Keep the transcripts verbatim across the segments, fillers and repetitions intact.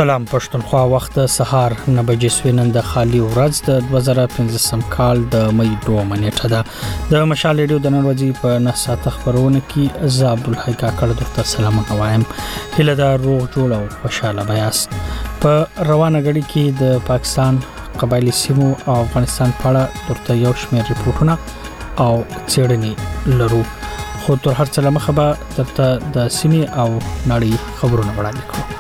سلام پښتونخوا وخت سهار نه بجې سوینن د خالی ورځ د دوه زره پنځم کال د مې دوه نیټه ده د مشال ریډیو د نن ورځې په نه ساعت خبرونه کې ز عبد الحی کاکړ درته سلام وایم. هله دا روغ جوړ او خوشاله بیاست. په روانه غړي کې د پاکستان قبایلی سیمو او افغانستان په اړه درته یو شمېر ریپورتونه او څېړنې لرو. خو تر هر څه لمخه به درته د سیمې او نړۍ خبرونه وړاندې کوو.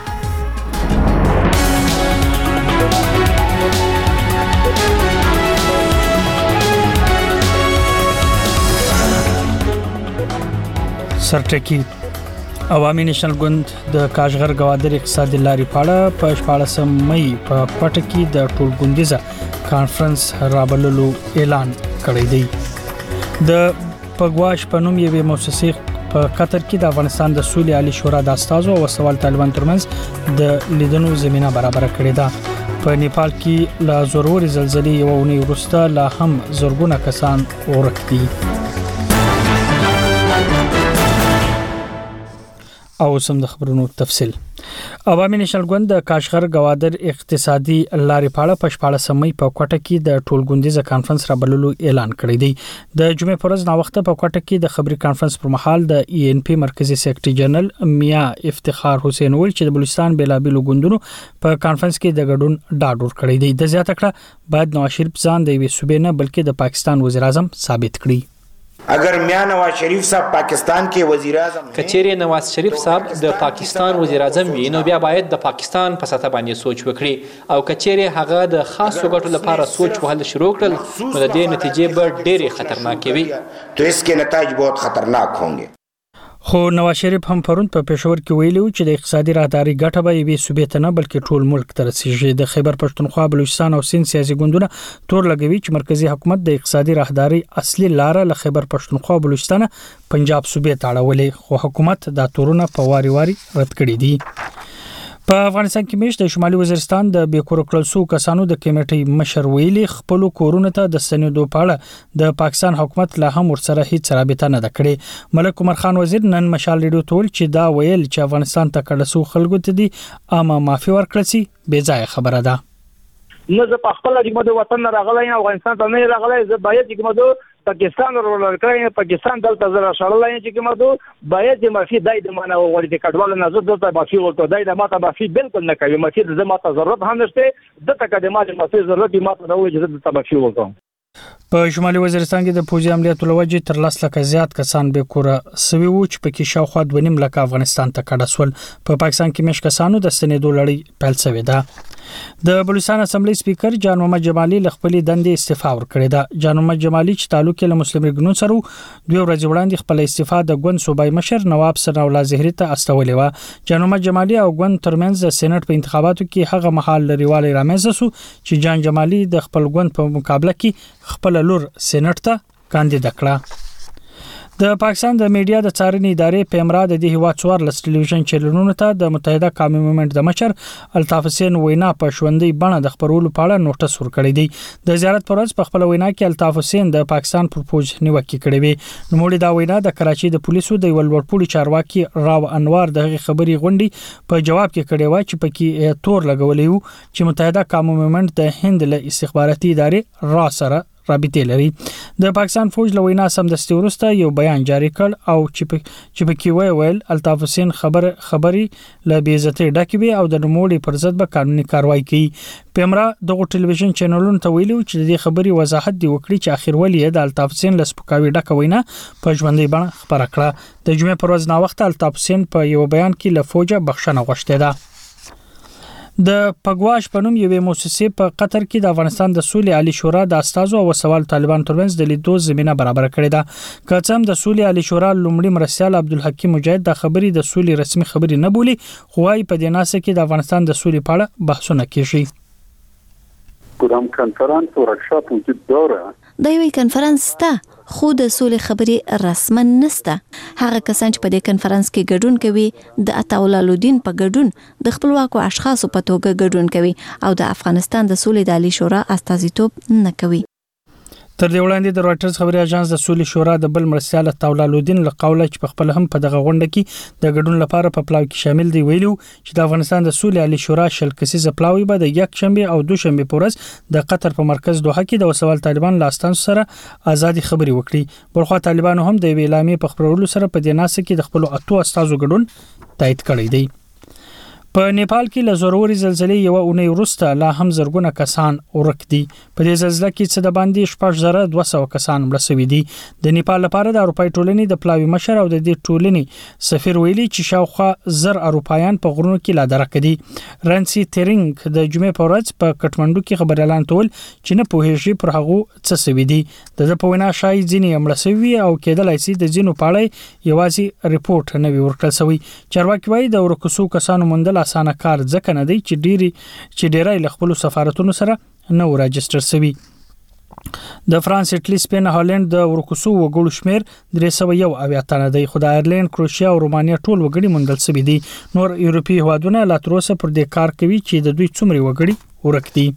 سرټکی عوامي نېشنل ګوند د کاشغر گوادر اقتصادي لارې پاړه په شپاړسم مې په کوټه کې د ټولګوندیزه کانفرنس رابللو اعلان کړی دی. د پګواش په نوم یوې مؤسسې په قطر کې د افغانستان د سولې عالی شورا د استازو او سوال طالبان ترمنځ د لیدنو زمينه برابر کړې ده. په نیپال کې لا ضروري زلزلې یو ونی ورسته لا هم زورګونه کسان ورک دي. او سم د خبرونو تفصیل. عوامي نېشنل ګوند د کاشغر گوادر اقتصادي لارې پاړه په شپاړسم مې په کوټه کې د ټولګوندیزه کانفرنس رابللو اعلان کړی دی. د جمعې پر ورځ نو وخت په کوټه کې د خبري کانفرنس پر مهال د ای ان پی مرکزی سیکریټری جنرال میا افتخار حسین ویل چې د بلوچستان بلابلو ګوندونو په کانفرنس کې د ګډون ډاډ ور کړی دی. د زیاته کړه باید نواز شریف ځان د وی صوبې نه بلکې د پاکستان وزیر اعظم ثابت کړي. اگر میاں نواز شریف صاحب پاکستان کے وزیر اعظم کچېرې نواز شریف صاحب د پاکستان وزیر اعظم وي نو بیا باید د پاکستان په سطح باندې سوچ وکړي او کچېرې هغه د خاصو ګټو لپاره سوچ وهل شروع کړل نو د دې نتیجې به ډېرې خطرناکې وي. تو اس کے نتائج بہت خطرناک ہوں گے. خو نواز شریف هم پرون په پېښور کې ویلي چې د اقتصادي راهداري ګټه به یې صوبې ته نه بلکې ټول ملک ته رسیږي. د خیبر پښتونخوا بلوچستان او سیند سیاسي ګوندونه تور لګوي چې مرکزی حکومت د اقتصادي راهداري اصلي لار له خیبر پښتونخوا او بلوچستان پنجاب صوبې ته اړولې خو حکومت دا تورونه په واري واري رد کړي دي. په افغانستان کې مېشت د شمالي وزیرستان د بیکور کړل سو کسانو د کمیټې مشر ویلي خپل کورونه ته د سندو پاړه د پاکستان حکومت لا هم ورسره هیڅ رابطه نه کړې. ملک عمر خان وزیر نن مشال ریډیو تول چې دا ویل چې افغانستان ته کړل سو خلکو ته دي اما معافي ورکړل سي بے ځای خبره ده. نه زه په خپل د وطن راغلی افغانستان ته نه راغلی زه باید چې کومه پاکستان ورول کړی پاکستان دلته زره شړلای چې کومه باید د معافي دای د معنا ورته کډوال نه زه دلته معافي ورته دای د ماته معافي بالکل نه کوي معافي د ماته ضرورت هم نشته د تک د ماته معافي ضرورت ماته نه وي چې د معافي ورته. په شمالي وزیرستان کې د پوځي عملیاتو لوجې تر لاس لکه زیات کسان به کور سوي وو چې په کې شاوخوا دوه نیم لک افغانستان ته کډه سول. په پاکستان کې مش کسانو د سندو لړۍ پیل شوې ده. د بلوچستان اسمبلی سپیکر جان محمد جمالي لخپلې دندې استعفا ورکړې ده. جان محمد جمالي چې تعلق له مسلم لیگ ګوند سره دوه ورځې وړاندې خپل استعفا د ګوند صوبای مشر نواب ثنا الله زهري ته استولې و. جان محمد جمالي او ګوند ترمنځ د سېنات په انتخاباتو کې هغه محل لريواله رامنځته شو چې جان جمالي د خپل ګوند په مقابله کې خپل لور سېنات ته کاندید کړه. د پاکستان د میډیا د څارنې ادارې پیمرا د دې هیواد څوار لس ټلویزیون چینلونو ته د متحده قومي مومنت د مشر الطاف حسین وینا په ژوندۍ بڼه د خبرولو په اړه نوټس ورکړی دی. د زیارت پر ورځ په خپل وینا کې الطاف حسین د پاکستان پر پوج نیوکه کړې وي. نوموړي دا وینا د کراچي د پولیسو د ولورپوړي چارواکي راو انوار د خبري غونډې په جواب کې کړی و چې پکې تور لګولې وو چې متحده قومي مومنت د هند له استخباراتي ادارې را سره رابطه لري. د پاکستان فوج له وینا سمدستي ورسته یو بیان جاری کړ او چې په کې ویل الطاف حسین خبر خبري له بې عزتۍ ډکې وي او د نوموړي پر ضد به قانوني کاروایی کوي. پیمرا دغه ټلویزیون چینلونو ته ویلو چې د دې خبري وضاحت دی وکړي چې اخر ولې د الطاف حسین له سپکاوي ډکه وینا په ژوندۍ بڼه خبره کړه. د جمعې پر ورځ نا وخت الطاف حسین په یو بیان کې له فوجه بخښنه غوښته ده. د پګواش په نوم یوې مؤسسې په قطر کې د افغانستان د سولې عالی شورا د استازو او سوال طالبان ترمنځ د لیدو زمينه برابر کړې ده. کڅم د سولې عالی شورا لومړي مرستیال عبدالحکیم مجاهد د خبري د سولې رسمي خبري نه بولی خو وايي په دې ناسه کې د افغانستان د سولې په اړه بحثونه کیږي. کدام کنفرانس و ورکشاپ وجود داره دا یوه کنفرانس ته خو د سولې خبري رسما نسته. هغه کسان چې په دې کنفرانس کې ګډون کوي د عطاولالدین په ګډون د خپلواکو اشخاصو په توګه ګډون کوي او د افغانستان د سولې د عالی شورا استازیتوب نه کوي. تر دې وړاندې د رويټرز خبري اژانس د سولې شورا د بل مرستيال تاولالودین له قوله چې په خپل هم په دغه غونډه کې د ګډون لپاره په پلاوي کې شامل دی ویلو چې د افغانستان د سولې عالی شورا شل کسیزه پلاوي به د یک شنبه او دوشنبه پورز د قطر په مرکز دوحه کې د وسوال طالبان لاستان سره ازادي خبري وکړي. بلخو طالبانو هم د اعلامیې په خبرولو سره په دې ناس کې د خپل اتو استازو ګډون تایید کړی دی. په نیپال کې له زوروري زلزلې یو اونۍ وروسته لا هم زرګونه کسان ورک دي. په دې زلزلې کې څه د باندې شپږ زره دوه سوه کسان مړه شوي دي. د نیپال لپاره د اروپای ټولنې د پلاوي مشر او د دې ټولنې سفیر ویلي چې شاوخوا زر اروپایان په غرونو کې لا درک دي. رانسي ترینګ د جمعې په ورځ په کټمنډو کې خبر اعلان کول چې نه پوهیږي پر هغه څه شوي دي. د په وینا شای ځینې مړه شوي او کېدلای شي د ځینو پاړې یوازې ریپورت نه وي ورکړل شوی. چارواکي وايي د ورکوسو کسانو موندل اسانه کار ځکه نه دی چې ډيري چې ډیرای له خپل سفارتونو سره نه راجستر شوی. د فرانس، ایټلی، سپین، هالند د ورکوسو وګړو شمیر درې سوه یو اویا تنه دی. خو د آیرلند، کروشیا او رومانیا ټول وګړي موندل شوي دي. نور یورپی هوادونه لا تر اوسه پر دې کار کوي چې د دوی څومره وګړي ورک دي.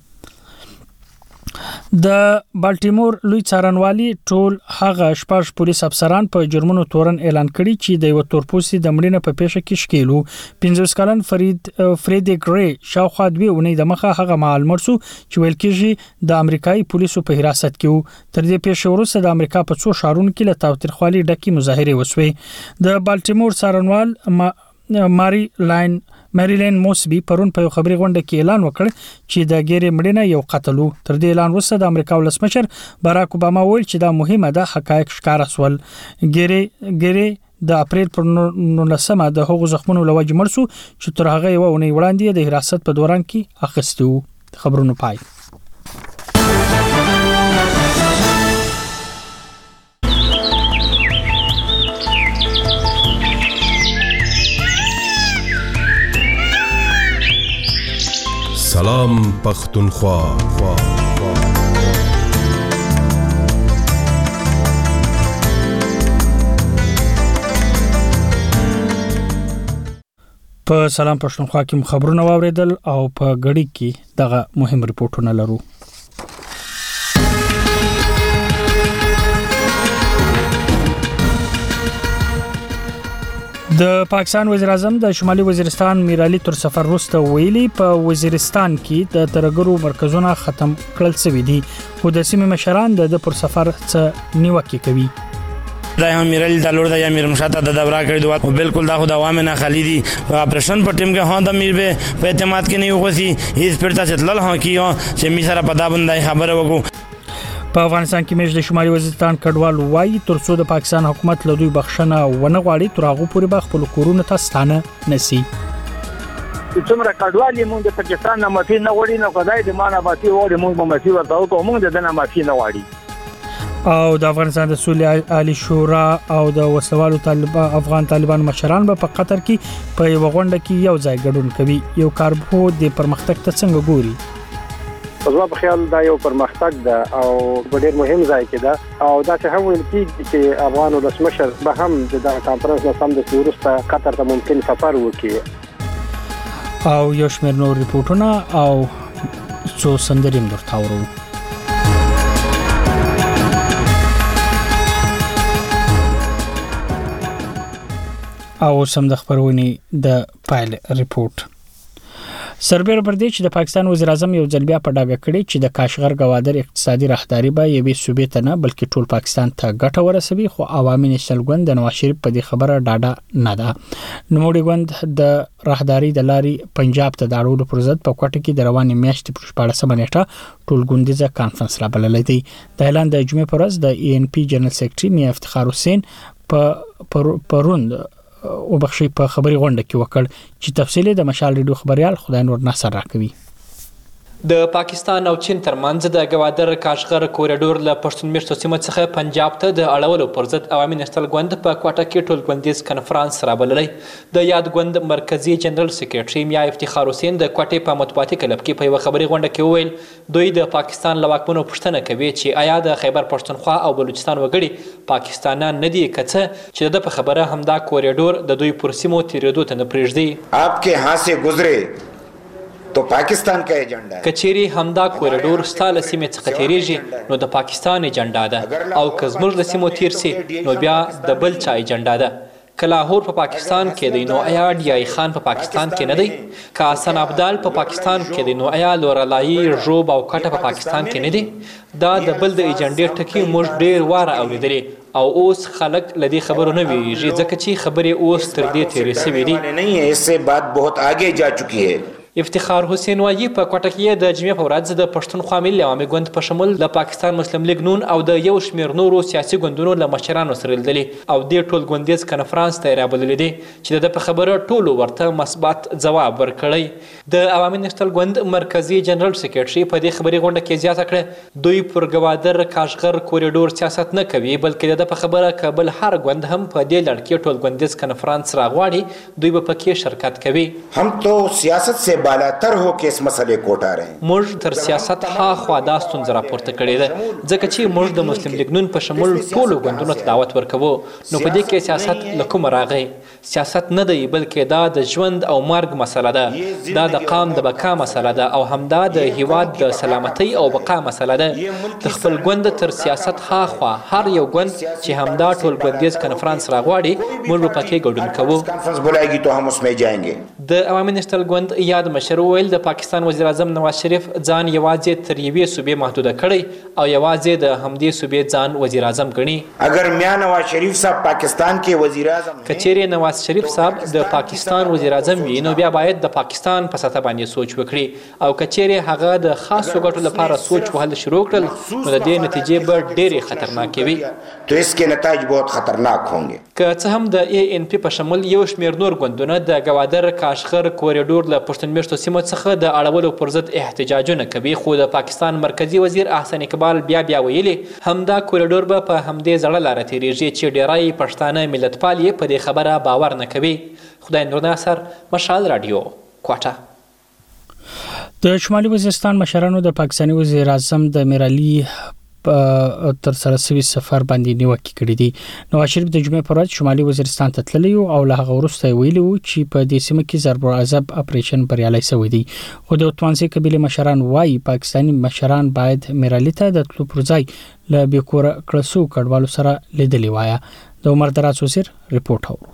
د بالټیمور لوی څارنوالي ټول هغه شپږ پولیس افسران په جرمونو تورن اعلان کړي چې د یو تورپوستي د مړینې په پیښه کې شکیلو. پنځوس کلن فرید فریډ ګری شاوخوا دوی اونۍ د مخه هغه مهال مرسو چې ویل کېږي د امریکایي پولیسو په حراست کې وو. تر دې پیښې وروسته د امریکا په څو ښارونو کې له تاوتریخوالي ډکې مظاهرې وشوې. د بالټیمور څارنوال ما ماری لاین مریلین موسبي پرون په خبري غونډه کې اعلان وکړ چې د ګيري مړینه یو قتل وو. تر دې اعلان وروسته د امریکا ولسمشر باراک اوباما ویل چې دا مهمه ده حقایق ښکار شول. ګيري ګيري د اپریل پر نولسمه د هغو زخمونو لوجه مرسو چې تر هغه یو اونۍ وړاندې د حراست په دوران کې اخیستو. خبرونه پای. سلام پختونخوا. په سلام پښتونخوا کې خبرونه واوریدل او په غړي کې دغه مهم ریپورتونه لرو. د پاکستان وزیر اعظم د شمالي وزیرستان میر علي تر سفر وروسته ویلي په وزیرستان کې د ترګرو مرکزونه ختم کړل شوي دي. خو د سیمې مشران د پر سفر څخه نیوکه کوي. دا هم میر علي د لور د امیر مشاته د دورا کړی دوه او بالکل دا خو د عوام نه خالی دي. په اپریشن په ټیم کې هان د میر به په اعتماد کې نه وغوسي هیڅ پرتا چتلل هان کیو چې می سره په دا باندې خبره وکړو. په افغانستان کې مېش د شمالي وزیرستان کډوال وایي ترڅو د پاکستان حکومت له دوی بخښنه ونه غواړي تر هغه پورې به خپل کورونه ته ستانه نسی. څومره کډوال موږ د پاکستان نه معافي نه غواړي نو خدای دې مانه معافي وړي موږ به معافي ورته وکړو موږ د نه معافي نه غواړي. او د افغانستان د سولې عالی شورا او د وسوالو طالبان افغان طالبان مشران به په قطر کې په یو غونډه کې یو ځای ګډون کوي. یو کاربو د پرمختګ ته څنګه ګوري؟ زما په خیال دا یو پرمختګ ده او ډېر مهم ځای کې ده او دا چې هم ویل کېږي چې افغان ولسمشر به هم د کانفرنس نه سم د وروسته قطر ته ممکن سفر وکړي. او یو شمېر نور ریپورتونه او څو سندرې هم درته اورو. او سم د خبرونې د پایل ریپورت. سربېره پر دې چې د پاکستان وزیر اعظم یو ځل بیا په ډاګه کړی چې د کاشغر گوادر اقتصادي راهداري به یوې صوبې ته نه بلکې ټول پاکستان ته ګټه ورسوي. خو عوامي نېشنل ګوند د نواز شریف په دې خبره ډاډه نه ده. نوموړي ګوند د راهداري د لارې پنجاب ته د اړولو پر ضد په کوټه کې د روانې میاشتې په شپاړسمه نیټه ټول ګوندیزه کانفرنس رابللی دی. د اعلان د جمعې په ورځ د ای ان پی جنرال سیکرټري میا افتخار حسین په پروند او بخشي په خبري غونډه کې وکړ چې تفصیلی د مشال ریډیو خبريال خدای نور نصر راکوي. د پاکستان او چین ترمنځ د گوادر کاشغر کوریډور له پښتون میشتو سیمه څخه پنجاب ته د اړولو پر ضد عوامي نېشنل ګوند په کوټه کې ټول ګوندیز کانفرنس رابللی. د یاد ګوند مرکزی جنرال سیکریټري میا افتخار حسین د کوټې په مطبوعاتي کلب کې په یو خبري غونډه کې وویل دوی د پاکستان له واکمنو پوښتنه کوي چې آیا د خیبر پښتونخوا او بلوچستان وګړي پاکستانیان نه دي که څه چې د په خبره همدا کوریډور د دوی پر سیمو تیریدو ته نه پرېږدي. آپ کے ہاں سے گزرے तो पाकिस्तान का एजेंडा है. کچيري همدا کوریډور ستاله سیمه څخه تیریږي نو د پاکستان ایجنډا ده او که زموږ د سیمو تیر سي نو بیا د بل چا ایجنډا ده. که لاهور په پاکستان کې دی نو آیا ډیای خان په پاکستان کې نه دی؟ که حسن ابدال په پاکستان کې دی نو آیا لورلای ژوب او کټه په پاکستان کې نه دی؟ دا د بل د ایجنډې ټکی موږ ډیر واره اوریدلې او اوس خلک لدی خبرو نه ویږي ځکه چې خبرې اوس تر دې تیرې سوي دي. नहीं है, इससे बात बहुत आगे जा चुकी है. افتخار حسین وایي په کوټه کې د جمعې په ورځ د پښتونخوا ملي عوامي ګوند په شمول د پاکستان مسلم لیگ نون او د یو شمېر نورو سیاسي ګوندونو له مشرانو سره لیدلې او دې ټول ګوندیز کنفرانس ته یې رابللي دي چې د په خبره ټولو ورته مثبت ځواب ورکړی. د عوامي نېشنل ګوند مرکزي جنرال سکرټري په دې خبري غونډه کې زیاته کړه دوی پر ګوادر کاشغر کوریډور سیاست نه کوي بلکې د په خبره کابل هر ګوند هم په دې لړ کې ټول ګوندیز کنفرانس راغواړي دوی به پکې شرکت کوي. हम तो सियासत से बालातर हो के इस मसले को उठा रहे हैं. موږ تر سیاست ها خوا دا ستونزه راپورته کړې ده ځکه چې موږ د مسلم لیگ نون په شمول ټولو ګوندونو ته دعوت ورکوو نو په دې کې سیاست له کومه راغی؟ سیاست نه دی بلکې دا د ژوند او مرګ مسله ده دا د قام د بقا مسله ده او همدا د هیواد د سلامتۍ او بقا مسله ده. د خپل ګوند تر سیاست ها خوا هر یو ګوند چې همدا ټول ګوندیز کنفرانس راغواړي موږ به پکې ګډون کوو. کانفرنس بلائیگی تو هم اس میں جائیں گے. د عوامي نېشنل ګوند یاد مشر وویل د پاکستان وزیر اعظم نواز شریف ځان یوازې تر یوې صوبې محدوده کړی او یوازې د همدې صوبې ځان وزیر اعظم ګڼي. اگر میاں نواز شریف صاحب پاکستان کے وزیر اعظم که چیرې نواز شریف صاحب د پاکستان وزیر اعظم وي نو بیا باید د پاکستان په سطح باندې سوچ وکړي او که چیرې هغه د خاصو ګټو لپاره سوچ وهل شروع کړل نو د دې نتیجې به ډېرې خطرناکې وي. تو اس کے نتائج بہت خطرناک ہوں گے. که څه هم د ای ان پی په شمول یو شمېر نور ګوندونه د ګوادر کاشغر کوریډور له پښتون میشتو سیمو څخه د اړولو پر ضد احتجاجونه کوي خو د پاکستان مرکزی وزیر احسن اقبال بیا بیا ویلي همدا کوریډور به په همدې زړه لاره تیریږي چې ډیری پښتانه ملتپال یې په دې خبره باور نه کوي. خدای نور ناصر مشال رادیو کوټه. د شمالي وزیرستان مشرانو د پاکستاني وزیر اعظم د میرعلي تر سره سوي سفر باندې نیوکه کړې دي. نواز شریف د جمعې پر ورځ شمالي وزیرستان ته تللی او له هغه وروسته ویلي وو چې په دې سیمه کې ضرب العذاب اپریشن بریالي شوی دی. خو د توانسي قبيله مشران وايي پاکستاني مشران باید میرعلي ته د تلو پر ځای له بیکوره کړسو کډوالو سره لیدلی وایي. د عمر دراز وزیر ریپورت اورو.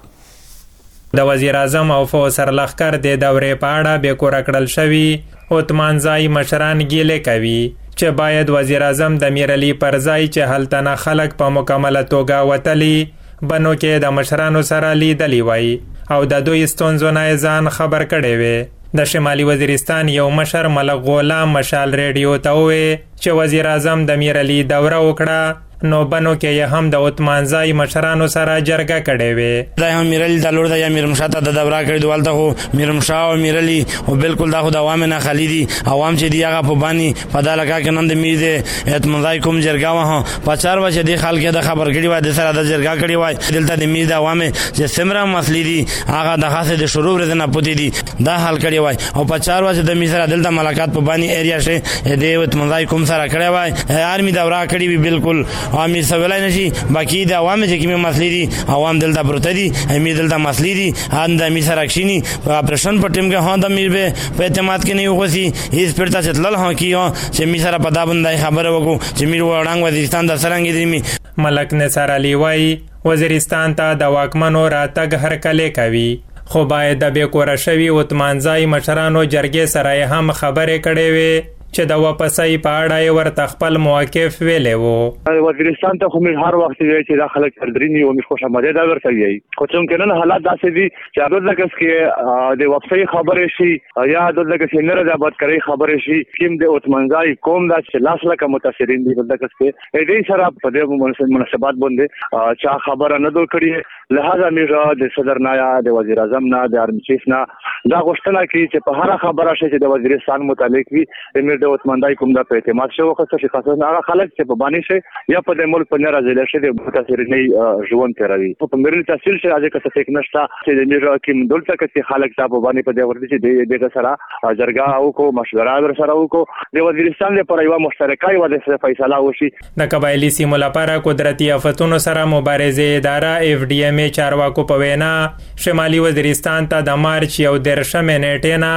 د وزیر اعظم او فو سرلخکر د دورې په اړه بیکوره کړل شوی او تمانځای مشران ګیله کوي چې باید وزیر اعظم د میرعلي پر ځای چې هلته خلک په مکمله توګه وتلی بنو کې د مشرانو سره لیدلی وای او د دوی ستونزو نه ځان خبر کړي وي. د شمالي وزیرستان یو مشر ملک غلام مشال ریډیو ته وی چې وزیر اعظم د میرعلي دوره وکړه نو بنو کې هم د عثمانزای مشرانو سره جرګه کړې وي. دا هم میرعلي د لور د یا میرمشاه ته د دوره کړې دوالته خو میرمشاه او میرعلي او بالکل دا خو د عوام نه خالی دي. عوام چې دی هغه په باندې په دالکا کې نن د میر د عثمانزای کوم جرګه وه په چار بجې د خلک د خبر کړي وای د سره د جرګه کړي وای دلته د میر د عوام چې سمره مسلې دي هغه د خاصه د شروع ورته نه پوتې دي دا حل کړي وای او په چار بجې د میر سره دلته ملاقات په باندې ایریا شه د عثمانزای کوم سره کړي وای آرمی دوره کړي وی بالکل عامي سوالای نشي باقي د عوام چې کومه مسلې دي عوام دلته پروت دي امیر دلته مسلې دي ان د امیر سره کښینی په اپریشن په ټیم کې هان د امیر به په اعتماد کې نه وغوسي هیڅ پرتا چتلل هان کیو چې امیر سره پتا بندای خبره وکړو چې امیر وړاندې وزیرستان د سرنګ دي. ملک نثار علي وای وزیرستان ته د واکمنو راتګ هر کله کوي خو باید د بیکوره شوی عثمانزای مشرانو جرګې سره هم خبرې کړې وي چې د واپسۍ په اړه ورته خپل موقف ویلی وو. وزیرستان ته خو موږ هر وخت وایو چې دا خلک تردریني او موږ خوش آمدید دا ورته وایي خو څنګه نن حالات داسې دي چې هغه د کس کې د واپسۍ خبرې شي یا د لکه چې نه رضابت کوي خبرې شي کوم د عثمانزای قوم دا چې لاس لکه متاثرین دي د کس کې دې سره په دې مناسبات باندې چا خبره نه دوه کړی لہذا موږ د صدر نایا د وزیر اعظم نه د آرمی چیف نه دا غوښتنه کوي چې په هر خبره شي چې د وزیرستان متعلق وي د عثمانزای کوم دا په اعتماد شو خو څه خاصه هغه خلک چې په باندې شي یا په د ملک په نه راځي شي د متاثریني ژوند تیروي په مری تحصیل شي راځي که څه نه شته چې د میرا کوم دلته کې خلک تا په باندې په دې ورته چې دغه سره جرګه او کو مشوره ور سره وکړو د وزیرستان لپاره یو مشترکه یو د فیصله وشي. د قبایلی سیمو لپاره قدرتي آفتونو سره مبارزه اداره اف ډي ام چارواکو په وینا شمالي وزیرستان ته د مارچ یو درشمه نیټه نه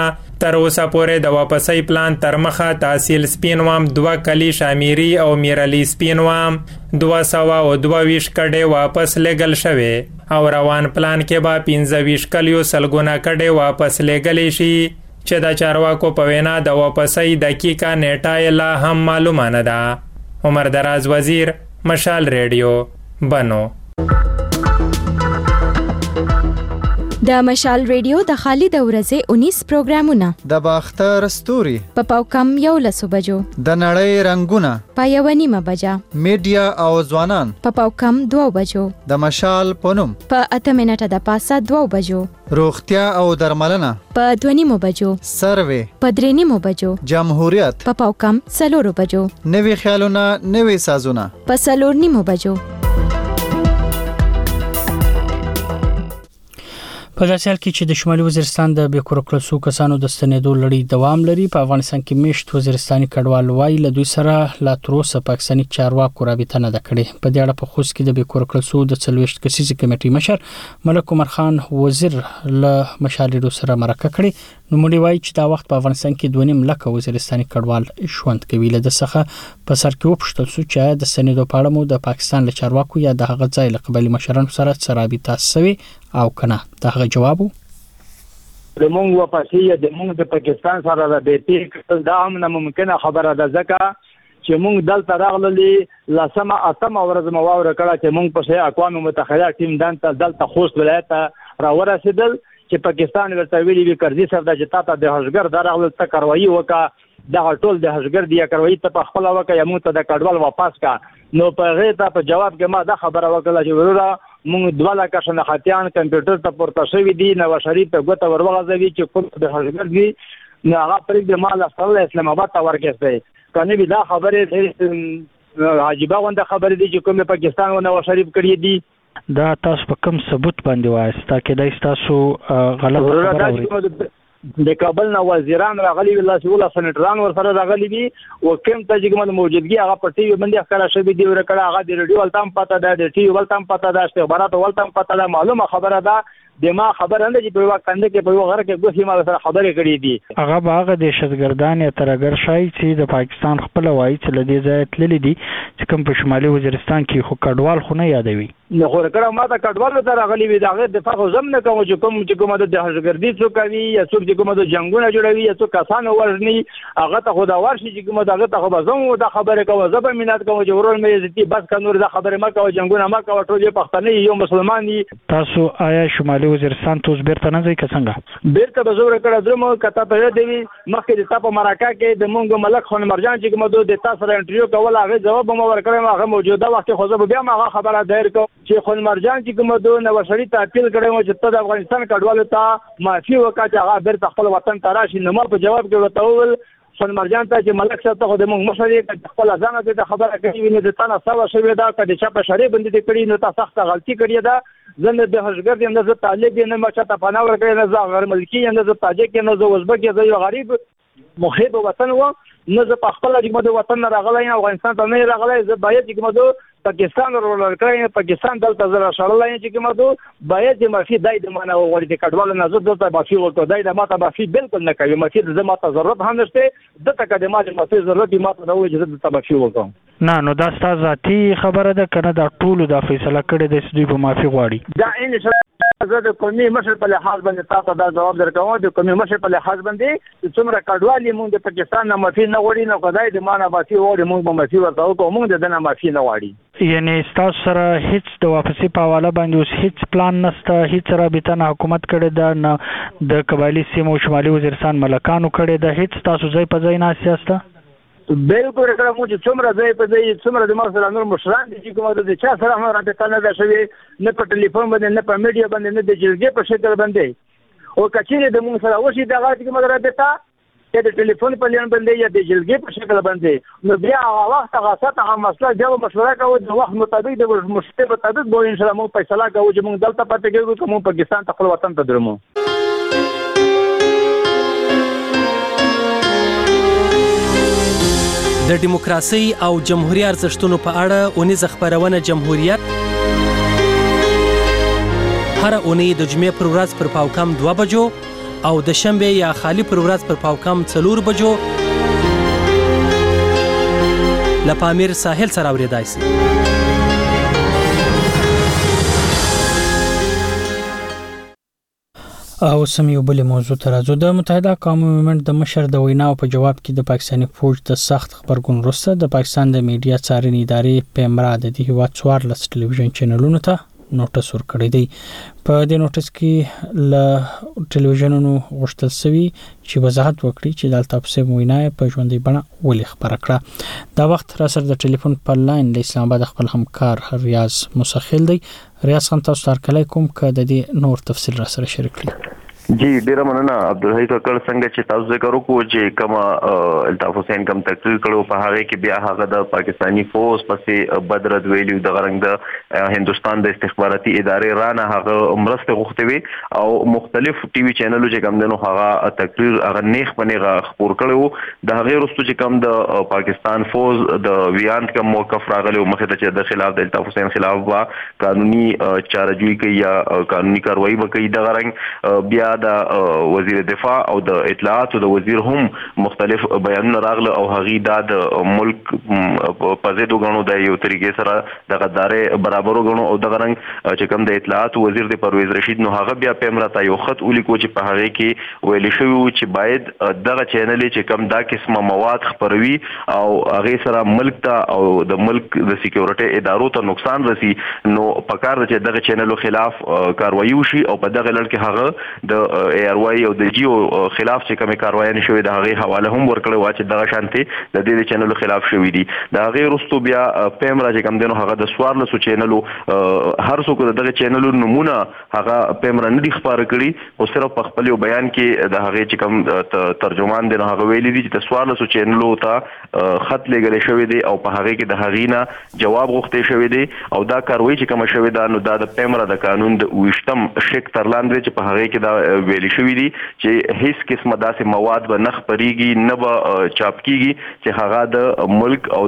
تر اوسه پورې د واپسۍ پلان تر مخه تحصیل سپینوام دوه کلی شامیری او میرعلی سپینوام دوه سوه او دوه ویشت کډې واپس لیږل شوې او روان پلان کې به پنځه ویشت کلیو سلګونه کډې واپس لیږلی شي چې د چارواکو په وینا د واپسۍ دقیقه نیټه یې لا هم معلومه نه ده. عمر دراز وزیر، مشال ریډیو، بنو. د مشال ریډیو د خالد ورځې اونیس پروګرامونه د باختر ستوري په پاوکم یو لسو بجو، د نړۍ رنگونه په یو نیمه بجه، میډیا او ځوانان په پاوکم دوه بجو، د مشال پونم په اته منټه د پاسه دوه بجو، روغتیا او درملنه په دوه نیمو بجو، سروې په درې نیمو بجو، جمهوریت په پاوکم څلورو بجو، نوي خیالونه نوي سازونه په څلور نیمو بجو. په داسې حال کې چې د شمالي وزیرستان د بې کوره کړل شوو کسانو د ستنېدو لړۍ دوام لري، په افغانستان کې میشت وزیرستاني کډوال وایي له دوی سره لا تر اوسه پاکستاني چارواکو رابطه نه ده کړې. په دې اړه په خوست کې د بې کوره کړل شوو د څلوېښت کسیزې کمیټې مشر ملک عمر خان وزیر له مشال ریډیو سره مرکه کړې. نوموړي وایي چې دا وخت په افغانستان کې دوه نیم لکه وزیرستاني کډوال ژوند کوي. له ده څخه په سر کې وپوښتل شو چې د ستنېدو په اړه مو د پاکستان له چارواکو یا د هغه ځای له قبایلي مشرانو سره څه رابطه سوې او کنه. دا هغه جواب و. د مونږ واپسې د مونږ د پاکستان سره د بیټي دا هم نه ممکنه خبره ده، ځکه چې مونږ دلته راغلي لسمه اتمه ورځ مو واوره کړه چې مونږ په اقوام متحده ټیم دلته دلته خوست ولایت راورسېدل چې پاکستان ورته ویلي وي کرزي صاحب د جتاته د هجګر درغله ته کاروایی وکړه، دا ټول د هجګر دی کاروایی ته په خپل وکړه یا مونږ ته د کډوال واپس کا. نو په غیته په جواب کې ما دا خبره وکړه چې ورته مونږ دوه لکه شناختیان کمپیوټر ته پورته شوی دي، نو شریف په ګوته ورغځوي چې کوم د هجګر دی نو هغه پرې د مال اصل اسلام آباد ته ورکېږي. کنه به دا خبره عجیبه ونده خبره دي چې کوم پاکستان و نو شریف کړی دي. دا تاسو په کوم ثبوت باندې وایستا کې دا تاسو غلط خبره اورئ؟ د کابل نه وزیران راغلي وي، لاسوله سنټران ورسره راغلي دي او کوم ته چې کومه موجودګي هغه په ټي وي باندې ښکاره شوی دی ورکړه، هغه د ریډیو ولتم پته ده، د ټي وي ولتم پته ده، استخبارات ولتم پته ده. معلومه خبره ده د ما خبره نه چې په وخت کنده کې په غره کې ګوسی ما سره خبرې کړې دي. هغه باغ دهشتګردان یا ترګر شای چې د پاکستان خپل وایي چې لدی ځای تللی دي چې کوم په شمالي وزیرستان کې خو کډوال خو نه یادوي. نو خو کړه ما ته کډوال ته راغلي وي، دا غیر دفاع خو زم نه کوم چې کوم چې کومه د دهشتګردي څوک کوي یا څوک چې کومه د جنگونه جوړوي یا څوک کسان ورني هغه ته خو دا ورشي چې کومه دغه ته خو بزم دا خبره کوي زبر مینات کوي چې ورول مې عزتي بس کنور دا خبره ما کوي جنگونه ما کوي ټول پښتني یو مسلمان دي. تاسو آیا شمالي وزیرستان ته بیرته نه ځئ که څنګه؟ بیرته به زه ورکړه درمو کته په دی مخکې د تا په مراکا کې د مونږ ملک خان مرجان چې کوم د تاسو سره انټریو کول هغه جواب مو ورکړم، هغه موجوده وخت خو زه بیا ما خبره دایر کوم چې خان مرجان چې کوم د نوشری ته اپیل کړم چې ته د افغانستان کډوالو ته معافي وکړه چې هغه بیرته خپل وطن ته راشي. نو ما په جواب کې ورته وویل خان مرجان ته چې ملک صاحب ته خو د مونږ مشرې خپل ځان ته خبره کوي نه د تاسو سره شوی دا کله چې په شری باندې کړی نو تاسو سخت غلطي کړی ده. زنه د هجګر دي نه زه طالب نه ما چاته پناه ورکړی نه زه غیر ملکی نه زه تاجک نه زه ازبک زه یو غریب محب وطن و نه زه په خپل د وطن راغلی افغانستان ته نه راغلی، زه باید چې پاکستان ورول کړی پاکستان دلته زره شړلای چې کومه باید د مافي دای د معنا وړي د کډوال نه زه دلته مافي ورته دای د ماته مافي بالکل نه کوي، مافي د ماته ضرورت هم نشته د تک د ماته مافي ضرورت ماته نه وي چې د مافي وکم. نه نو دا ستاسو ذاتی خبره ده کنه دا ټول د فیصله کړي د سړي په مافي غواړي؟ دا ان زه د قومي مشر په لحاظ باندې تاسو دا جواب درکوم، د قومي مشر په لحاظ باندې څومره کډوالي مونږ د پاکستان نه مافي نه وړي نه خدای د معنا مافي وړي مونږ به مافي ورته وکړو، مونږ د نه مافي نه وړي. یعنی تاسو سره هیڅ د واپسی په حواله باندې اوس هیڅ پلان نشته، هیڅ رابطه نه حکومت کړي ده نه د قبایلی سیمو شمالي وزیرستان ملکانو کړي ده، هیڅ تاسو ځای په ځای نه سیاسته؟ بالکل کله مو چې څومره ځای په ځای څومره د مصر نور مشران دي چې کومه د چا سره هم رابطه نه ده شوې، نه په ټلیفون باندې نه په میډیا باندې نه د جلګې په شکل باندې او کچېره د موږ سره وشي دغه چې کومه رابطه یا د ټلیفون په لین باندې یا د جلګې په شکل باندې نو بیا هغه وخت هغه ساته هم مسله بیا مشوره کوو د وخت مطابق د مشته مطابق به ان شاء الله موږ فیصله کوو چې موږ دلته پاتې کېږو که موږ پاکستان ته خپل وطن ته درمو. د دیموکراسي او جمهوریت ارزښتونو په اړه اونیزه خبرونه جمهوریت هر اونۍ د جمعې پر ورځ پر پاوکم دوه بجو او د شنبه یا خالی پر ورځ پر پاوکم څلور بجو لپامیر ساحل سره اوریدای شي. او سم یو بل موضوع ته راځو. د متحده قومونو مومنټ د مشر د ویناو په جواب کې د پاکستاني فوج د سخت خبرګون وروسته د پاکستان د میډیا څارنې ادارې پیمرا د دې هیواد څوارلس ټلویزیون چینلونو ته نوټس ورکړی دی. په دې نوټس کې له ټلویزیونونو غوښتل شوی چې وضاحت وکړي چې د الطاف وینا په ژوندۍ بڼه ولې خبره کړه. دا وخت را سره د ټلیفون په لاین د اسلام آباد خپل همکار ریاض مسخیل دی. ریاض خان تاسو ته کله کوم ک د دې نور تفصیل را سره شریک کړئ. جی ډیره مننه عبدالحی ککړ څنګه چې تاسو ذکر وکړو چې کما الطاف حسین کم تقریر کړو په هغه کې بیا هغه د پاکستانی فوج پسې بدرد ویلو د غرنګ د هندستان د استخباراتي ادارې رانه هغه مرسته غوښتي وي او مختلف ټي وي چینلونو چې کم دنو هغه تقریر هغه نیخ پنیغه خبر کړو د هغه وروسته چې کم د پاکستان فوج د ویانت کم موقف راغلی مخه ته چې د خلاف د الطاف حسین خلاف وا قانوني چارهجوئی کوي یا قانوني کاروایی وکړي د غرنګ بیا د وزیر دفاع او د اطلاعات او د وزیر هم مختلف بیانونه راغله او هغه د ملک په زیدو غنو د یو طریقې سره د غدارې برابر غنو او د غرنګ چې کوم د اطلاعات وزیر د پرویز رشید نو هغه بیا پیمرا ته یو خط ولیکو چې په هغه کې ویل شوی چې باید دغه چینل چې کوم دا قسمه مواد خبروي او هغه سره ملک ته او د ملک د سکیورټي ادارو ته نقصان رسی نو پکار چې دغه چینلو خلاف کاروایی وشي او په دغه لړ کې هغه د ای آر واي او د جیو خلاف چې کومه کاروایی نشوي د هغه حواله هم ورکړی و چې دغه شانتي د دې چینلو خلاف شوی دي. د هغه وروسته بیا پیمرا چې کوم دنو هغه د سوارلسو چینلو هر څوک دغه چینلو نمونه هغه پیمرا نه دی خبره کړي او صرف په خپل بیان کې د هغه چې کوم ترجمان دي هغه ویلي دي چې د سوارلسو چینلو ته خط لګل شوی دی او په هغه کې د هغه نه جواب غوښته شوی دی او دا کاروایی چې کوم شوی دا نو د پیمرا د قانون د وشتم شک ترلاندې چې په هغه کې دا ویل شوی دي چې هیڅ قسمه داسې مواد به نخ پریږي نه به چاپ کیږي چې هغه د ملک او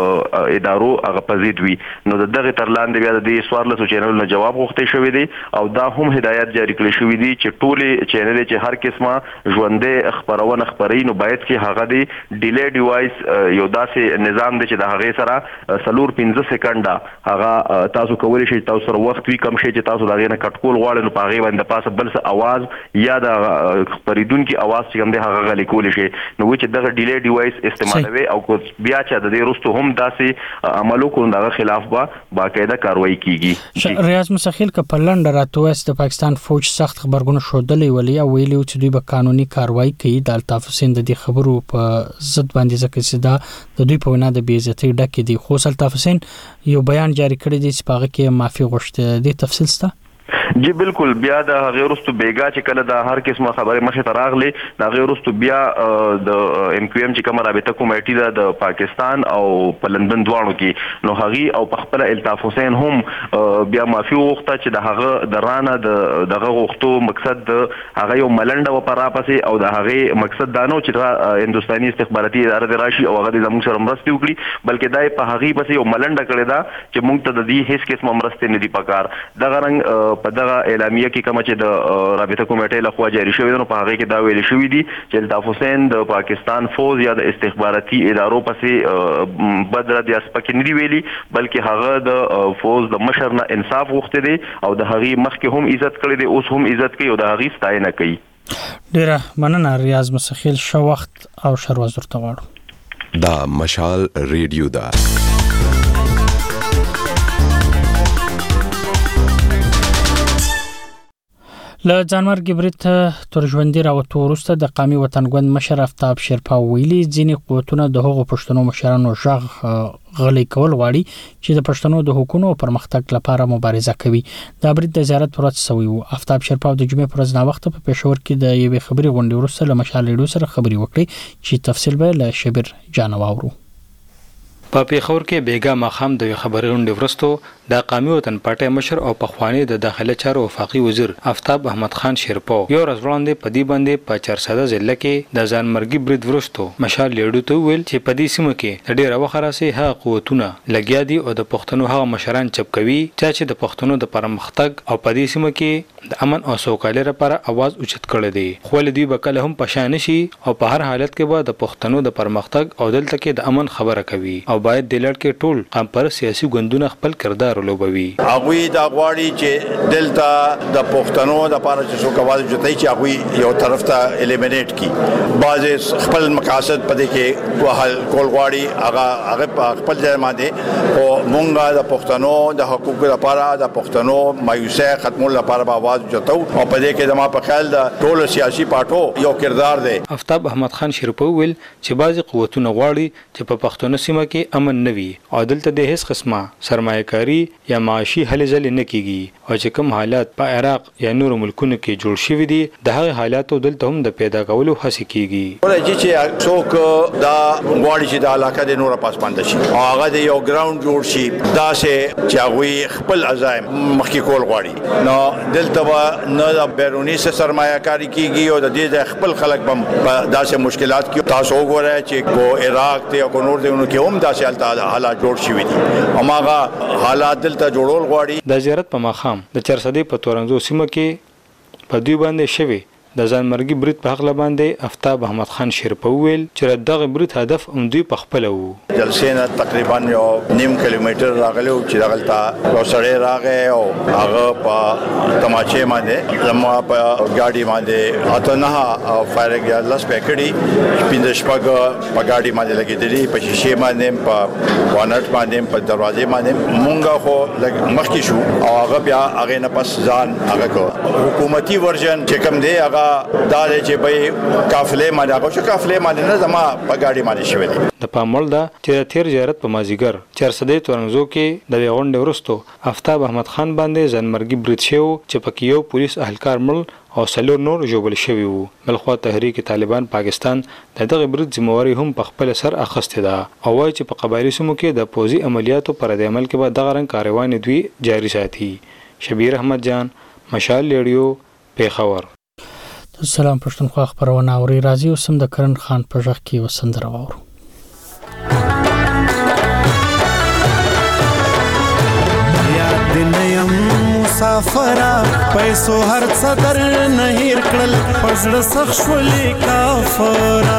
د ادارو هغه پزید وي. نو دغه ترلاندې بیا د سوارلسو چینلونو جواب غوښته شوی دی او دا هم هدایت جاری کړی شوی دی چې ټول چینل چې هر قسمه ژوندې خبرونه خبري نو باید چې هغه دی ډیلی ډیوایس یو داسې نظام دی چې د هغه سره سلور پنځه سکند هغه تاسو کولی شئ تاسو سره وخت وی کم شي چې تاسو دا غینه کټکول غواړئ نو په هغه باندې پاسه بل څه आवाज یا د خبرېدونکو आवाज چې کوم دی هغه غلي کول شي نو چې دغه ډیلی ډیوایس استعمالوي او بیا چې د دې وروسته هم داسې عملو کوم دغه خلاف به باقاعده کاروایی کیږي. ریاض مسخیل ک په لنډ راتوس د پاکستان فوج سخت خبرګون شودلې ولې او ویلي چې دوی به قانوني کاروایی کوي د الطاف حسین د دې خبرو په ضد باندې ځکه چې دا د دوی په وینا د بې عزتۍ ډکې دي. خو الطاف حسین یو بیان جاری کړی دی چې په هغه کې معافي غوښته دي. تفصیل ستا؟ جی بالکل بیا د هغه وروسته بیګا چې کله د هر قسمه خبره مخه ته راغلی د هغه وروسته بیا د ام کیو ام چې کومه رابطه کمیټه ده د پاکستان او په لندن دواړو کې نو هغه او په خپل الطاف حسین هم بیا معافي وغوښته چې د هغه د رانه د دغه غوښتو مقصد د هغه یو ملنډه و پرا پسې او د هغه مقصد دا نو چې هندستاني استخباراتي اداره د راشي او هغه د زموږ سره مرسته وکړي بلکې دا په هغه پسې یو ملنډه کړې ده چې موږ ته د دې هیڅ قسمه مرسته نه دی پکار. دغه رنګ په دغه اعلامیه کې کوم چې د رابطه کمیټې لخوا جاری شوی نو په هغه کې دا ویل شوی دی چې الطاف حسین د پاکستان فوج یا د استخباراتي ادارو پسې بدرد یا سپکې نه دی ویلي بلکې هغه د فوج د مشر نه انصاف غوښته دی او د هغه مخکې هم عزت کړی دی اوس هم عزت کوي او د هغه ستاینه کوي. ډیره مننه ریاض مسخیل. شو وخت او شروز ورته غواړو. دا مشال ریډیو دا له ځانمرګ برید تر ژوندۍ راوتو وروسته د قومي وطنګوند مشر آفتاب شیرپا ویلي ځینې قوتونه د هغو پښتنو مشرانو غږ غلي کول غواړي چې د پښتنو د حقوقو او پرمختګ لپاره مبارزه کوي. دا برید د زیارت پر وخت شوی و. آفتاب شیرپا د جمعې پر ورځ نا وخت په پېښور کې د یوې خبري غونډې وروسته له مشال ریډیو سره خبري وکړي چې تفصیل به له شبیر جان واورو. په پیښور کې بیګا ماخام د خبري غونډې ورستو د قومي وطن پارټي مشر او پخوانی د داخله چارو وفاقي وزیر آفتاب احمد خان شیرپو یو ورځ وړاندې په دې باندې په چارسده ضلع کې د ځانمرګي برید ورستو مشال لیډو ته ویل چې په دې سیمه کې د ډیره وخت راځي هغه قوتونه لګیا دي او د پښتنو هغه مشران چپ کوي چې د پښتنو د پرمختګ او په دې سیمه کې د امن او سوکالۍ لپاره आवाज اوچت کړی دی خو لدی بکله هم پشان شي او په هر حالت کې به د پښتنو د پرمختګ او دلته کې د امن خبره کوي او باید د لړ کې ټول قام پر سیاسي ګوندونه خپل کردار لوبوي هغه د غواړي چې دلته د پښتنو د لپاره چې څوک आवाज جوړي چې هغه یو طرف ته الیمینیټ کی بعض خپل مقاصد پدې کې وحل کول غواړي هغه هغه خپل ځای باندې او مونږه د پښتنو د حقوقو لپاره د پښتنو مایوسه ختمول لپاره आवाज جوړو او پدې کې د ما په خیال د ټول سیاسي پارټو یو کردار دی. آفتاب احمد خان شیرپو ویل چې بعضی قوتونه غواړي چې په پښتون سیمه کې امن نه وي او دلته د هیڅ قسمه سرمایه‌کاري یا معاشي هلې ځلې نه کیږي او چې کوم حالات په عراق یا نور ملکونو کې جوړ شوي دي د هغه حالاتو دلته هم د پیدا کولو هڅه کیږي. ولې چې څوک دا غواړي چې د علاقه د نور پاسپاند شي او هغه د یو ګراوند جوړ شي دا چې چې هغه خپل عزایم مخکې کول غواړي نو دلته نه د بیرونی سرمایه‌کاري کیږي او د دې خپل خلک بم داسې مشکلات کې تاسو وګورئ چې کو عراق ته او نور دیونو کې هم داسې حالات جوړ شوي دي او هغه حالات دلته جوړول غواړي. د زیارت په ماخام د چرسدې په تورنزو سیمه کې په دوی باندې شوی د ځانمرګي برید په حق باندې آفتاب احمد خان شیرپو ویل چې دغه برید هدف هم دوی په خپل وو. جلسې نه تقریبا یو نیم کیلومتر راغلو چې دغلته یو سړی راغی او هغه په تماچې باندې زموږ په ګاډي باندې اته نه فایرنګ یا لاس پکړي پینځه شپږ په ګاډي باندې لګېدلې په شیشې باندې په وانټ باندې په دروازې باندې مونږه خو مخکې شو او هغه بیا هغه نه پس ځان هغه کو حکومتي ورژن چې کوم دی هغه دا چې به قافلې باندې هغه چې قافلې باندې نه زما په ګاډي باندې شوی دی. د پامول دا چې تیر زیارت په مازیګر چرسدې تورنزو کې د غونډې ورستو آفتاب احمد خان باندې ځانمرګي برید شو چې پکې یو پولیس اهلکار مړ او څلور نور ژوبل شوي وو. بلخوا تحریک طالبان پاکستان د دغه برید ذمہواری هم په خپل سر اخیسته ده او وايي چې په قبایلی سیمو کې د پوزي عملیاتو پر د عمل کې به دغه رنګ کاروان دوی جاری ساتي. شبیر احمد جان مشال لیډیو پیښور. سلام پښتونخوا خبرونه اوري راځي او سم د کرن خان په ژغ کې وسندره واورو. یاد نیم مسافرا پیسو هر صدر نه هیر کړل پزړه سخ شولې کافرا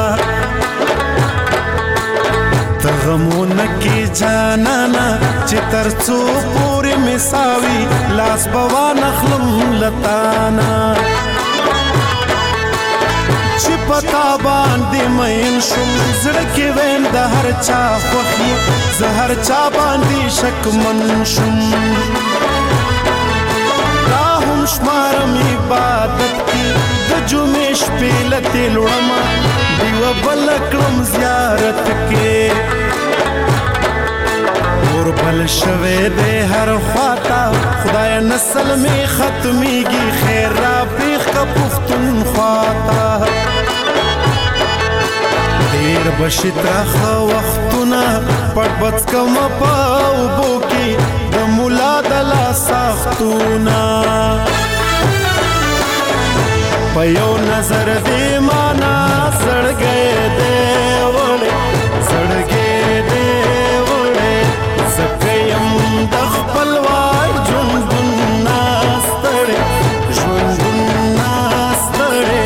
تغمون کی جانانا چې ترڅو پورې مساوي لاس بوا نخلم لتانا چې پتا باندې مین شم زړه کې وین د هر چا خوخي زه هر چا باندې شک من شم دا هم شمارم عبادت کی د جمعې شپې لته لوړم دیو بل کړم زیارت کې اور بل شوه دې هر خواتا خدای نسل می ختميږي خیر را بیخ کا پختون خواتا دیر بشترا خوا وختونه پټ بچ کما پاو بوکی د مولا دلا ساختونه پيو نظر دې مانا سړ گئے دې وړې سړ گئے دې وړې زکیم د خپل وای ژوند ناستړې ژوند ناستړې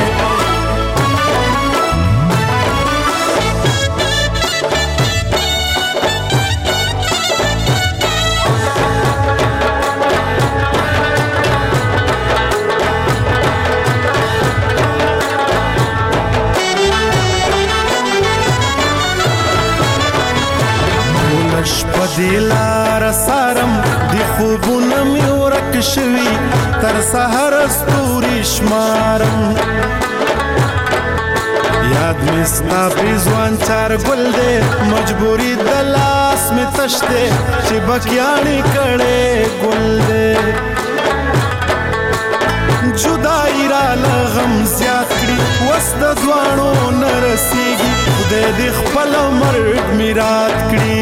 دلار سارم دی خوبونه می ورک شوی تر سحر استوري شمارم یاد می ستا بزوان چار گل دے مجبوری دلاس می تشتے چی بکیانی کڑے گل دے جدائی را لغم زیاد کری وست دوانو نرسیگی خدای دې خپل مرګ میراث کړي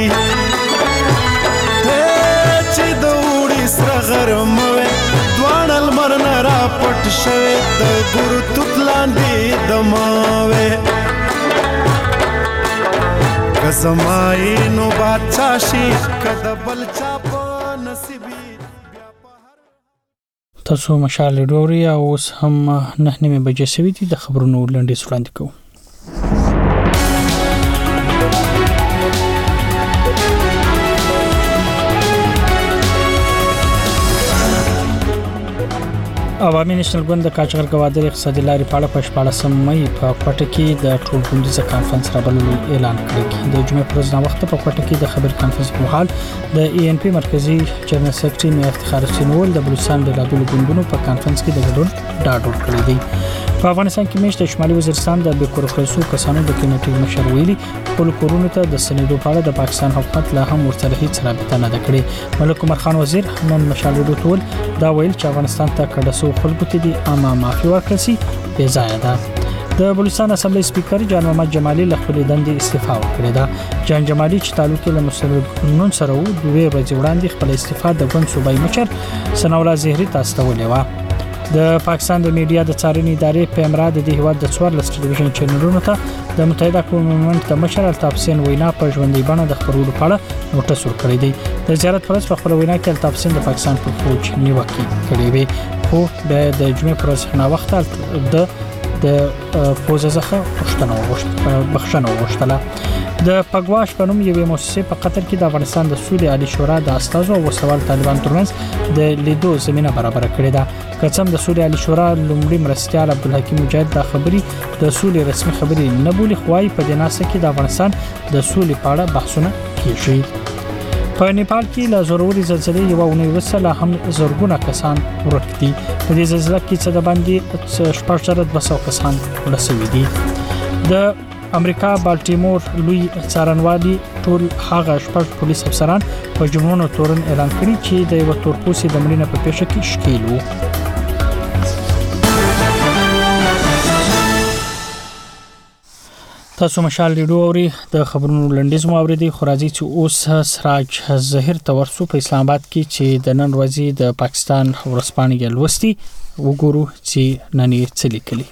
چې د وړي سره غرم وې دوانه لمر نه را پټ شوې د ګورو توت لاندې دماوې که زمای نو بادشاه شي که د بل چا په نصیبي تاسو مشال ډوري او اوس هم نه نیمه بجې سوي دي د خبرونو لنډیز وړاندې کوو. عوامي نېشنل ګوند د کاچغر ګوادر اقتصادي لارې په اړه په شپاړسم مې په کوټه کې د ټولګونډیز کانفرنس رابلل اعلان کړی. د جمعې پر ورځ وخت په کوټه کې د خبر کانفرنس په حال د ای ان پی مرکزی جنرال سیکریټري مې افتخار حسین ول د بلوچستان د بېلابېلو ګوندونو په کانفرنس کې د ګډون ډاډ ورکړی دی. په افغانستان کې میشت شمالي وزیرستان د بیکور خلصو کسانو د کمیټې مشر ویلي خپل کورونو ته د سنیدو په اړه د پاکستان حکومت لا هم ورسره هیڅ رابطه نه کړې. ملک عمر خان وزیر نن مشال ډوټول دا ویل چې افغانستان ته کډسو خلکو ته دي اما معافي ورکړي بې ځای ده. د بلوچستان اسمبلی سپیکر جان محمد جمالي له خپل دندې استعفا وکړه ده. جان جمالي چې تعلق له مسلمان قانون سره وو دوه ورځې وړاندې خپل استعفا د ګوند صوبایي مشر ثنا الله زهري تاسو ته ولېوه. د پاکستان د میډیا د څارنې ادارې په امراد د هیواد د څوارلس ټلویزیون چینلونو ته د متحده قومونو د مشر الطاف حسین وینا په ژوندۍ بڼه د خبرولو په اړه نوټس ورکړی دی. د زیارت پر ورځ په خپل وینا کې الطاف حسین د پاکستان په فوج نیوکه کړې وي خو د جمعې پر ورځ نه وخت د د پوزه څخه پښتنه وغوښتله بخښنه وغوښتله. د پګواش په نوم یوې مؤسسې په قطر کې د افغانستان د سولې عالی شورا د استازو او وسوال طالبان ترمنځ د لیدو زمينه برابر کړې ده. قسم د سولې عالی شورا لومړي مرستيال عبدالحکیم مجاهد د خبري د سولې رسمي خبري نه بولی خوای په دناسه کې د افغانستان د سولې په اړه بحثونه کیږي. په نیپال کې له زوروري زلزلې یو اونۍ وروسته لا هم زرګونه کسان ورک دي. په دې زلزلې کې څه د باندې شپږ زره دوه سوه کسان ورسېدي دي. د امریکا بالټیمور لوی څارنوالي ټول هغه شپږ پولیس افسران په جمهورو تورن اعلان کړی چې د یو تورپوسي د مړینې په پیښه کې شکیل وو. تاسو مشال ریډیو اوري د خبرونو لنډیز مو اوریدي خو راځي چې اوس سراج ظاهر تورسو په اسلام آباد کې چې د نن ورځې د پاکستان ورسپانې لوستي وګورو چې نن یې څه لیکلي.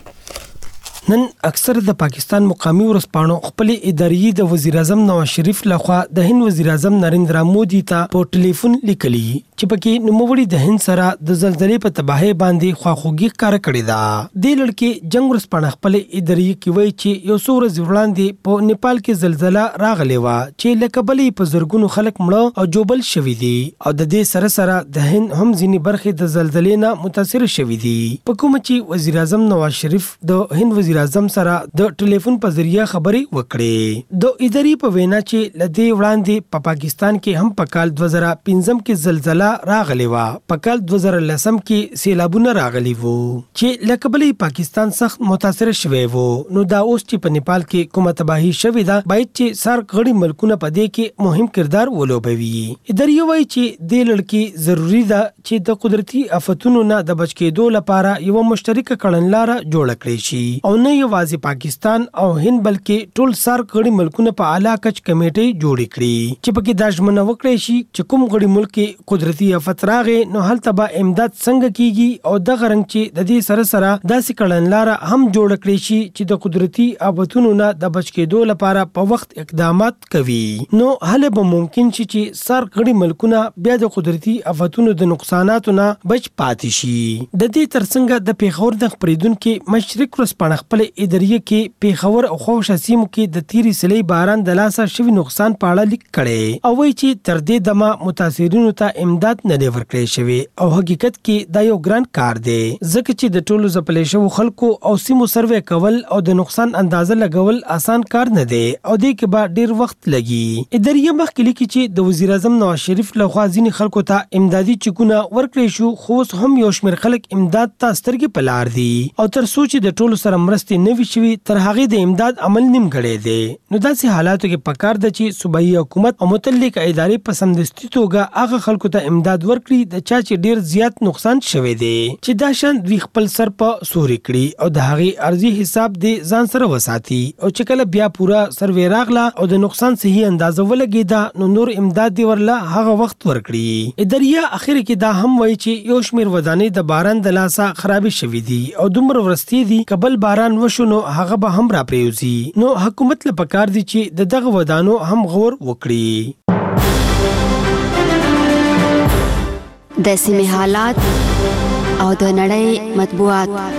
نن اکثر د پاکستان مقامی ورسپانو خپل اداري د وزیر اعظم نواز شریف لخوا د هند وزیر اعظم نریندرا مودي ته په ټلیفون لیکلي چې پکې نوموړي د هند سره د زلزلې په تباہي باندې خواخوږي ښکاره کړې ده. د لړکې جنگ ورسپانه خپل اداري کې وایي چې یو څو ورځې وړاندې په نیپال کې زلزلہ راغلی و چې لکه بلې په زرګونو خلک مړه او جوبل شوي دي او د دې سره سره د هند هم ځینې برخې د زلزلې نه متاثر شوي دي. په کوم چې وزیر اعظم نواز شریف د هند وزیر اعظم سره د ټلیفون په ذریعہ خبرې وکړې. د اداري په وینا چې لدې وړاندې په پا پاکستان کې هم په کال دوه زره پنځم کې زلزلہ راغلی و. په کال دوه زره لسم کې سیلابونه راغلي وو چې لکه بلې پاکستان سخت متاثر شوی وو. نو دا اوس چې په نیپال کې کومه تباہي شوې ده باید چې سارک غړي ملکونه په دې کې مهم کردار ولوبوي. اداري وایي چې د لړکې ضروری ده چې د قدرتي آفتونو نه د بچ کېدو لپاره یو مشترکه کړنلاره جوړ کړي شي او نه یوازې پاکستان او هند بلکې ټول سارک غړي ملکونه په اعلی کچ کمیټې جوړې کړي چې پکې دا ژمنه وکړي شي چې کوم غړي ملک قدرتي آفت راغی نو هلته به امداد څنګه کیږي او د غرنګ چې د دې سره سره داسې کړنلاره هم جوړ کړي شي چې د قدرتي آفتونو نه د بچ کېدو لپاره په وخت اقدامات کوي. نو هله به ممکن شي چې سارک غړي ملکونه بیا د قدرتي آفتونو د نقصاناتو نه بچ پاتې شي. د دې ترڅنګ د پیښور د خبرېدونکو مشرق ورسپانه خپل اداري کې پیښور او خوشا سیمو کې د تیری سلی باران د لاسه شوی نقصان په اړه لیک کړي او وایي چې تر دې دمه متاثرینو ته امداد نه دی ورکړی شوی او حقیقت کې دا یو ګران کار دی ځکه چې د ټولو ځپلې شوو خلکو او سیمو سروې کول او د نقصان اندازه لګول آسان کار نه دی او دې کې به ډیر وخت لګي. اداري مخکې لیکي چې د وزیر اعظم نواز شریف لخوا ځینې خلکو ته امدادي چکونه ورکړي شو خو هم یو شمېر خلک امداد ته سترګې په لار دي او تر څو چې د ټولو سره مرسته مرستې نه وي شوي تر هغې د امداد عمل نیمګړی دی. نو داسې حالاتو کې پکار ده چې صوبایي حکومت او متعلقه ادارې په سمدستي توګه هغه خلکو ته امداد ورکړي د چا چې ډیر زیات نقصان شوی دی چې دا شان دوی خپل سر په سوري کړي او د هغې ارزي حساب دې ځان سره وساتي او چې کله بیا پوره سروې راغله او د نقصان صحیح اندازه ولګېده نو نور امداد دې ورله هغه وخت ورکړي. اداریه اخر کې دا هم وایي چې یو شمېر ودانۍ د باران د لاسه خرابې شوي دي او دومره ورستې دي که بل باران وشو نو هغه به هم را پرېوځي. نو حکومت له پکار دي چې د دغه ودانو هم غور وکړي. د سیمې حالات او د نړۍ مطبوعات.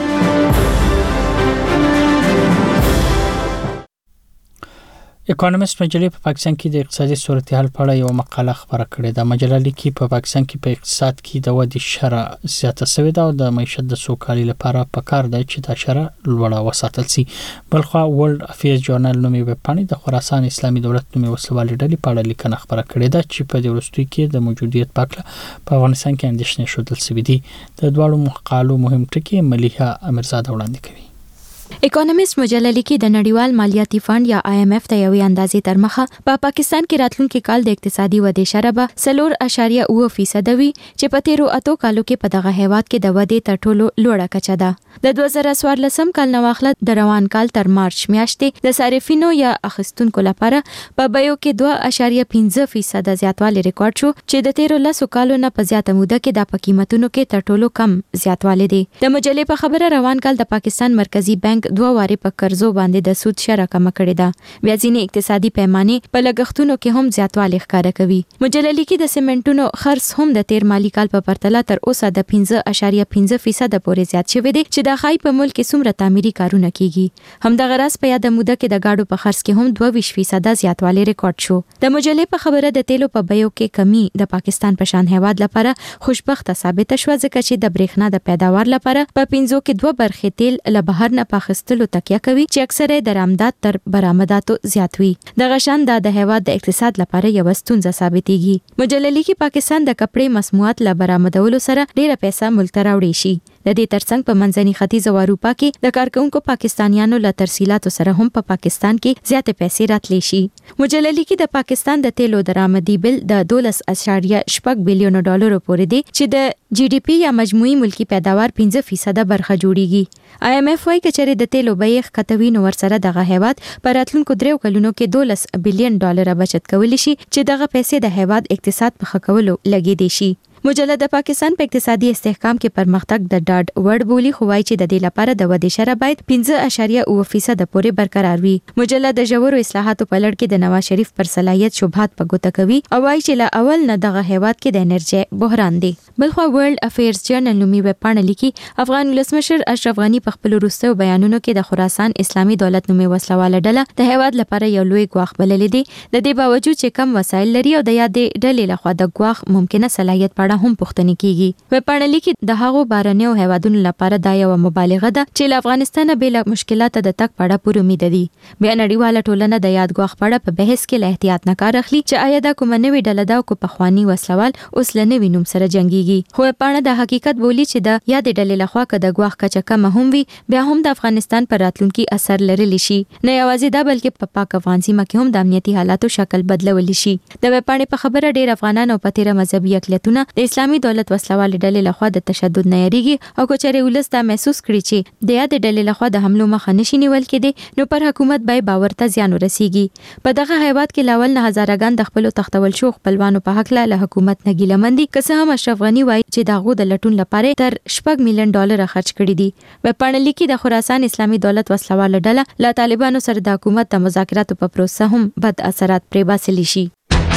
اکونومیست مجلې په پاکستان کې د اقتصادي صورتحال په اړه یو مقاله خبره کړې ده. مجله لیکي په پاکستان کې په اقتصاد کې د ودې شرح زیاته شوې ده او د معیشت د سوکالۍ لپاره پکار ده چې دا شرح لوړه وساتل شي. بلخوا ورلد افیرز جورنال نومي ویبپاڼې د خراسان اسلامي دولت نومي وسلوالې ډلې په اړه لیکنه خبره کړې ده چې په دې وروستیو کې د موجودیت په اړه په افغانستان کې اندېښنې ښودل شوې دي. د دواړو مقالو مهم ټکي ملیحه امیرزاده وړاندې کوي. اکونومیست مجله لیکي د نړیوال مالیاتي فند یا آی ایم ایف ته یوې اندازې تر مخه په پا پاکستان کې راتلونکي کال د اقتصادي ودې شرح به څلور اعشاریه اوه فیصد وي چې په تیرو اتو کالو کې په دغه هیواد کې د ودې تر ټولو لوړه کچه ده. د دوه زره څوارلسم کال نه واخله د روان کال تر مارچ میاشتې د صارفینو یا اخیستونکو لپاره په بیو کې دوه اعشاریه پنځه فیصد زیاتوالی ریکارډ شو چې د تیرو لسو کالو نه په زیاته موده کې د په قیمتونو کې تر ټولو کم زیاتوالی دی. د مجلې په خبره روان کال د پاکستان مرکزی بانک دوه وارې په قرضو باندې د سود شرح کمه کړې ده. بیا ځینې اقتصادي پیمانې په لګښتونو کې هم زیاتوالی ښکاره کوي. مجله لیکي د سیمنټونو خرڅ هم د تیر مالی کال په پرتله تر اوسه د پنځه اعشاریه پنځه فیصد پورې زیات شوی دی چې د خای په ملک کې څومره تعمیري کارونه کیږي. همدغه راز په یاده موده کې د گاډو په خرڅ کې هم دوه ویشت فیصد زیاتوالی ریکارډ شو. د مجلې په خبره د تیلو په بیو کې کمی د پاکستان په شان هیواد لپاره خوشبخته ثابت شوه ځکه چې د برېښنا د پیداوار لپاره په پنځو کې دوه برخې تیل له بهر نه پاخستلو تکیه کوي چې اکثره درآمدات تر برآمداتو زیات وي. دغه شان د هیواد د اقتصاد لپاره یو ستونزه ثابتېږي. مجله لیکي پاکستان د کپړې مصنوعات له برآمدولو سره ډیره پیسې ملک ته راوړي شي. د دې ترڅنګ په منځني ختیځ او اروپا کې د کارکونکو پاکستانیانو له ترسیلاتو سره هم په پا پاکستان کې زیاتې پیسې راتلی شي. مجله لیکي د پاکستان د تیلو درآمدي بل د دولس اعشاریه شپږ بلیون ډالرو پورې دی چې د جی ډي پی یا مجموعي ملکی پیداوار پنځه فیصد برخه جوړیږي. آی ایم ایف وايي چې د تیلو بیه ښکته وي نو ورسره دغه هیواد په راتلونکو دریو کلونو کې دولس بلیون ډالر بچت کولی شي چې دغه پیسې د هیواد اقتصاد په ښه کولو لګیدي شي. مجله د پاکستان په اقتصادي استحکام کې پرمختګ د ډاډ وړ بولی خو وايي چې د دې لپاره د ودې شرح باید پنځه اعشاریه اوه فیصد پورې برقرار وي. مجله د ژورو اصلاحاتو په لړ کې د نواز شریف پر صلاحیت شبهات په ګوته کوي او وايي چې له اول نه دغه هیواد کې د انرژي بحران دی. بلخوا ورلد افیرز جرنل نومي ویبپاڼه لیکي افغان ولسمشر اشرف غنی په خپل وروستیو بیانونو کې د خراسان اسلامي دولت نومي وسلواله ډله د هیواد لپاره یو لوی ګواښ بللې دي. د دې باوجود چې کم وسایل لري او د یادې ډلې لخوا د ګواښ ممکنه صلاحیت په اړه هم پوښتنې کیږي. ویبپاڼه لیکي د هغو بهرنیو هیوادونو لپاره دا یو مبالغه ده چې له افغانستانه بې له مشکلاتو د تګ په اړه پوره امید دي. بیا نړیواله ټولنه د یاد ګواښ په اړه په بحث کې له احتیاط نه کار اخلي چې آیا دا کومه نوې ډله ده او که پخواني وسلوال اوس له نوي نوم سره جنګیږي. خو ویبپاڼه د حقیقت بولي چې د یادې ډلې لخوا که د ګواښ کچه کمه هم وي بیا هم د افغانستان پر راتلونکي اثر لرلی شي. نه یوازې دا بلکې په پاک افغان سیمه کې هم د امنیتي حالاتو شکل بدلولی شي. د ویبپاڼې په خبره ډېر افغانان او په تیره مذهبي اقلیتونه د اسلامي دولت وسلوالې ډلې لخوا د تشدد نه یریږي او که چېرې ولس دا محسوس کړي چې د یادې ډلې لخوا د حملو مخه نشي نیول کېدی نو پر حکومت به باور ته زیان ورسیږي. په دغه هیواد کې لاول نه هزارهګان د خپلو تختول شو خپلوانو په هکله له حکومت نه ګیله مندي که څه هم اشرف غني وایي چې د هغو د لټون لپاره تر شپږ میلیون ډالر خرج کړي دي. ویبپاڼه لیکي د خراسان اسلامي دولت وسلواله ډله له طالبانو سره د حکومت د مذاکراتو په پروسه هم بد اثرات پرې باسلی شي.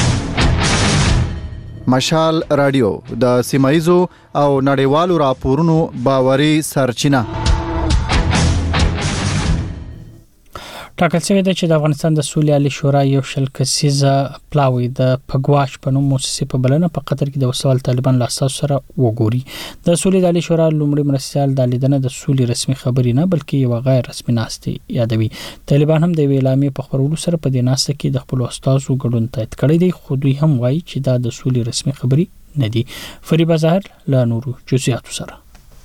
مشال رادیو د سیمایزو او نړیوالو راپورونو باوري سرچینه. ټاکل شوی دی چې د افغانستان د سولې عالی شورا یو شل کسیزه پلاوی د پګواش په نوم مؤسسې په بلنه په قطر کې د وسوال طالبان له اساس سره وګوري. د سولې د عالی شورا لومړي مرستیال د لیدنه د سولې رسمي خبري نه بلکې یو غیر رسمي ناستې یادوي. طالبان هم د اعلامیې په خبرولو سره په دې ناسته کې د خپل استادو ګډون تایید کړی دی خو دوی هم وایي چې دا د سولې رسمي خبري نه دي. فریبا ظاهر له نورو جزئیاتو سره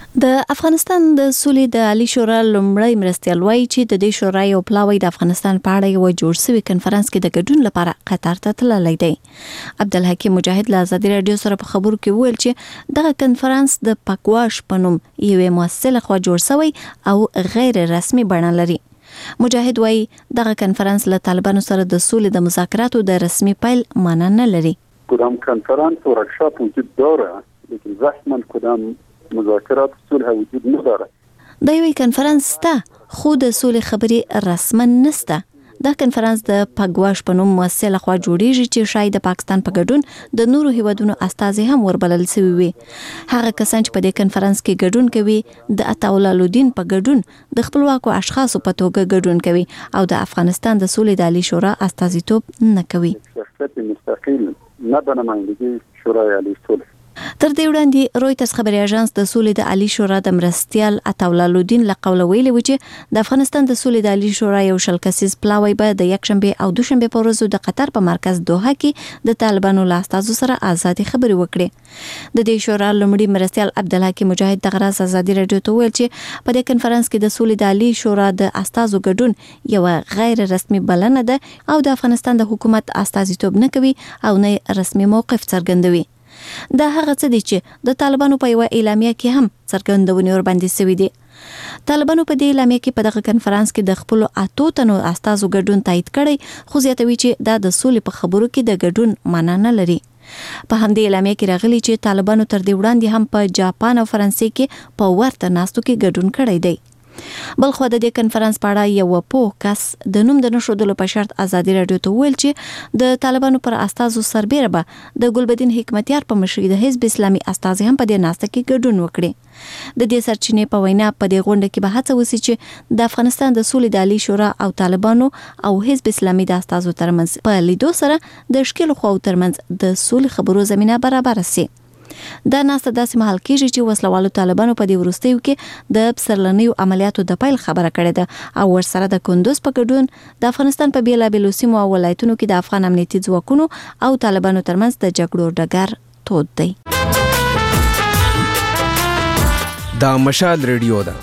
د افغانستان د سولې د عالی شورا لومړی مرستیال وایي چې د دې شورا یو پلاوی د افغانستان په اړه یو جوړ شوی کنفرانس کې د ګډون لپاره قطر ته تللی دی. عبدالحکیم مجاهد له آزادي رادیو سره په خبرو کې وویل چې دغه کنفرانس د پکواش په نوم یوې مؤسسې لخوا جوړ شوی او غیر رسمي بڼه لري. مجاهد وایي دغه کنفرانس له طالبانو سره د سولې د مذاکراتو د رسمي پیل معنی نه لري. کدام کنفرانس ورکشاپ وجود داره لیکن زحمن کدام مذاکرات صلح وجود نداره. دا یو کنفرانس ته خو د سولې خبري رسمن نسته. دا کنفرانس د پګواش په نوم مؤسسه لخوا جوړیږي چې شاید د پاکستان په ګډون د نورو هیوادونو استازي هم وربلل شوی وي. هغه کسان چې په دې کنفرانس کې ګډون کوي د عطاولالدین په ګډون د خپلواکو اشخاصو په توګه ګډون کوي او د افغانستان د سولې د عالی شورا استازیتوب نه کوي. شخصیت مستقل نه د نمائندګۍ شورای عالی صلح. تر دې وړاندې رويټرز خبري اژانس د سولې د عالی شورا د مرستیال عطاولالدین له قوله ویلي و چې د افغانستان د سولې د عالی شورا یو شل کسیز پلاوی به د یکشنبه او دوشنبه په ورځو د قطر په مرکز دوحه کې د طالبانو له استازو سره آزادي خبري وکړي. د دې شورا لومړي مرستیال عبدالحکیم مجاهد د غراس آزادي رادیو ته ویل چې په دې کنفرانس کې د سولې د عالی شورا د استازو ګډون یو غیر رسمي بلنه ده او د افغانستان د حکومت استازیتوب نه کوي او نه رسمي موقف څرګندوي. دا هغه څه دي چې د طالبانو په یو اعلامیه کې هم څرګندونې ور باندې شوې دي. طالبانو په دې اعلامیه کې په دغه کنفرانس کې د خپل اتو تنو استازو ګډون تایید کړي خو زیاتوي چې دا د سولې په خبرو کې د ګډون معنی نه لري. په همدې اعلامیه کې راغلي چې طالبانو تر دې وړاندې هم په جاپان او فرانسې کې په ورته ناستو کې ګډون کړی دی. بلخو د دې کنفرانس په اړه یو پوه کس د نوم د نشودلو په شرط آزادي رادیو ته ویل چې د طالبانو پر استازو سربېره به د ګلبدین حکمتیار په مشرۍ د حزب اسلامي استازي هم په دې ناسته کې ګډون وکړي. د دې سرچینې په وینا په دې غونډه کې به هڅه وشي چې د افغانستان د سولې د عالی شورا او طالبانو او حزب اسلامي د استازو ترمنځ په لیدو سره د شکل خو ترمنځ د سولې خبرو زمينه برابر شي. دا ناسته داسې مهال کېږي چې وسلوالو طالبانو په دې وروستیو کې د پسرلنیو عملیاتو د پیل خبره کړې ده او ورسره د کندوز په ګډون د افغانستان په بیلابیلو سیمو او ولایتونو کې د افغان امنیتي ځواکونو او طالبانو ترمنځ د جګړو ډګر تود دی. دا مشال ریډیو ده.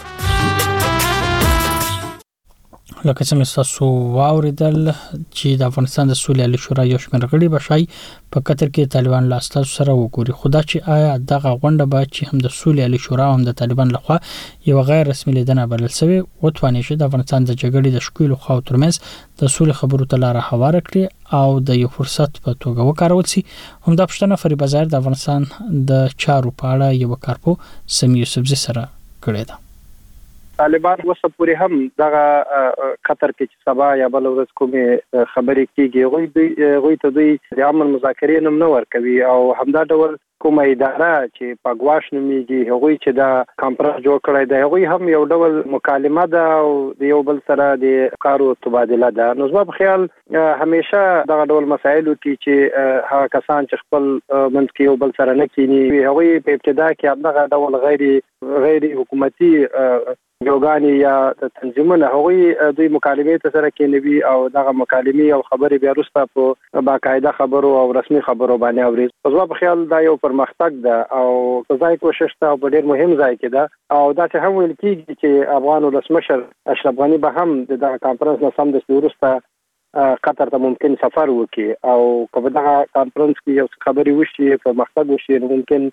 لکه څنګه تاسو واوریدل چې د افغانستان د سولې عالی شورا یو شمېر غړي بشای په قطر کې طالبان له استازو سره وګوري. خدا چې آیا دغه غونډه به چې هم د سولې عالی شورا هم د طالبان لخوا یو غیر رسمي لیدنه بلل شوی وټواني چې د افغانستان د جګړې د شکویلو خو ترمنځ د سولې خبرو ته لار هواره کړي او د یو فرصت په توګه وکارول شي. هم د پښتنه فریب بازار د افغانستان د چارو په اړه یو کارپو سمي یوسفزي سره کړی دی. طالبان وسه پورې هم دغه قطر کې چې سبا یا بل ورځ کومه خبرې کیږي غوي دوی غوي ته دوی د عمل مذاکرې نوم نه ورکوي او همدا ډول کومه اداره چې پګواش نوميږي هغوی چې دا کانفرنس جوړ کړی دی هغوی هم یو ډول مکالمه ده او د یو بل سره د افکارو تبادله ده. نو زما په خیال همیشه دغه ډول مسایلو کې چې هغه کسان چې خپل منځ کې یو بل سره نه کینی هغوی په ابتدا کې دغه ډول غیر غیر حکومتي یوګانی یا تنظیمونه هغوی دوی مکالمې ته سره کېنوي او دغه مکالمې او خبرې بیا وروسته په باقاعده خبرو او رسمي خبرو باندې اوري. زما په خیال دا یو پرمختګ ده او په ځای کوشش ته په ډېر مهم ځای کې ده او دا چې هم ویل کېږي چې افغان ولسمشر اشرف غني به هم د دغه کانفرنس نه سمدستي وروسته قطر ته ممکن سفر وکړي او که په دغه کانفرنس کې یو خبرې وشي پرمختګ وشي نو ممکن